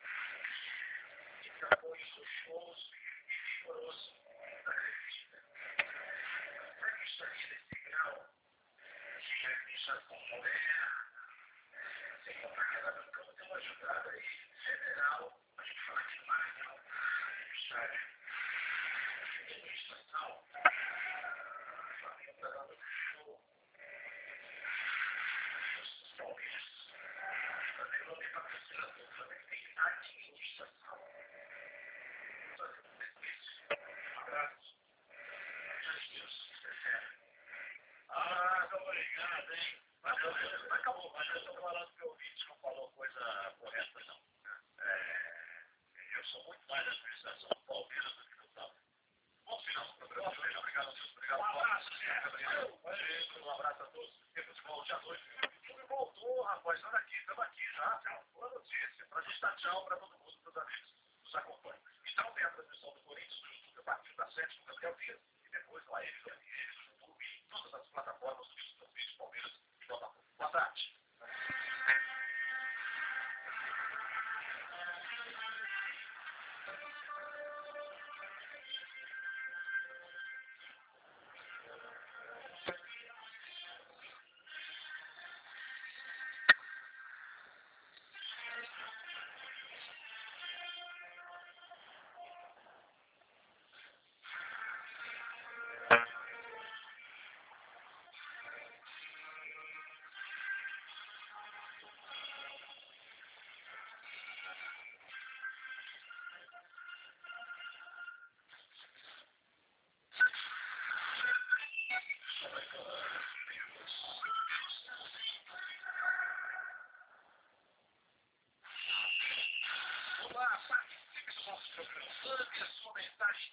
E apoio luxuoso e vigoroso da revista. Para que estaria nesse grau de administração moderna, sem contar que ela brincando tem uma ajudada aí federal, a gente fala de Maranhão, Ministério de Administração, o Flamengo está dando show, os paulistas, o Flamengo não tem patrocinador, o Flamengo tem administração. Abraços. Deus, ah, obrigado, hein? Valeu,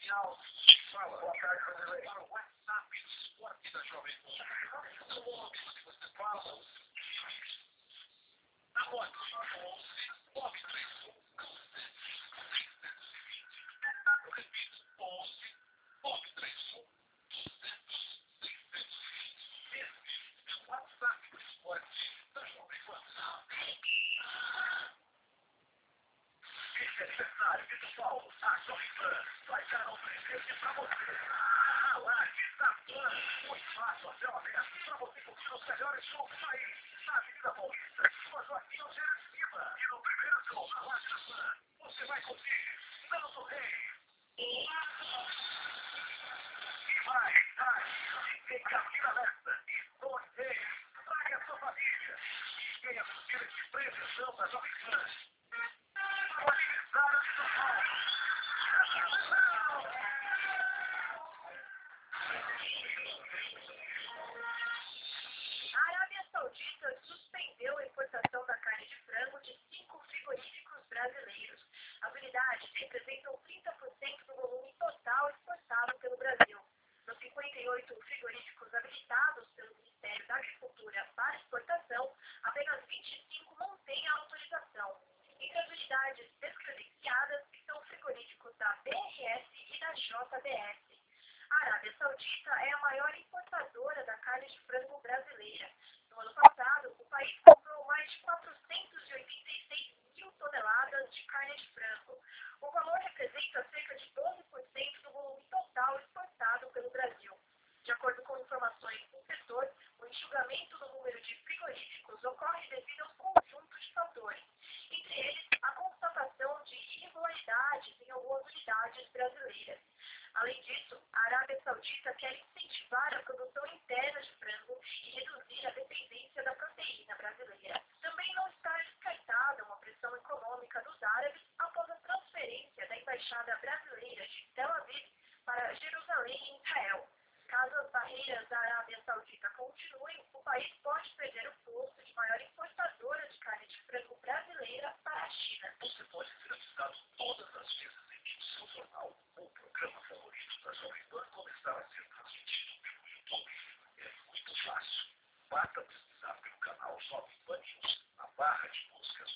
comercial. Fala, boa tarde, Vanderlei. Para o WhatsApp do Esporte da Jovem Pan. O nome que você fala, anote, onze, nove três um, eu repito, onze, nove três um, esse é o WhatsApp do Esporte da Jovem Pan. Esse aniversário pessoal, a Jovem Pan vai dar um presente pra você. A Live da Pan, um espaço a céu aberto pra você curtir os melhores shows do país. Na Avenida Paulista, com Joaquim Algera Silva. E no primeiro show da Live da Pan, você vai curtir Nando Reis. E vai, vai, tem Camila Lesta e Tony Reis. Traga a sua família e venha curtir esse presentão da Jovem Pan. A Arábia Saudita suspendeu a importação da carne de frango de cinco frigoríficos brasileiros. As unidades representam trinta por cento do volume total exportado pelo Brasil. Dos cinquenta e oito frigoríficos habilitados pelo Ministério da Agricultura para exportação, apenas vinte e cinco mantêm a autorização. Entre as unidades descredenciadas estão frigoríficos da B R S e da J B S. A Arábia Saudita é a maior importadora da carne de frango brasileira. No ano passado, o país comprou mais de quatrocentas e oitenta e seis mil toneladas de carne de frango. O valor representa cerca de doze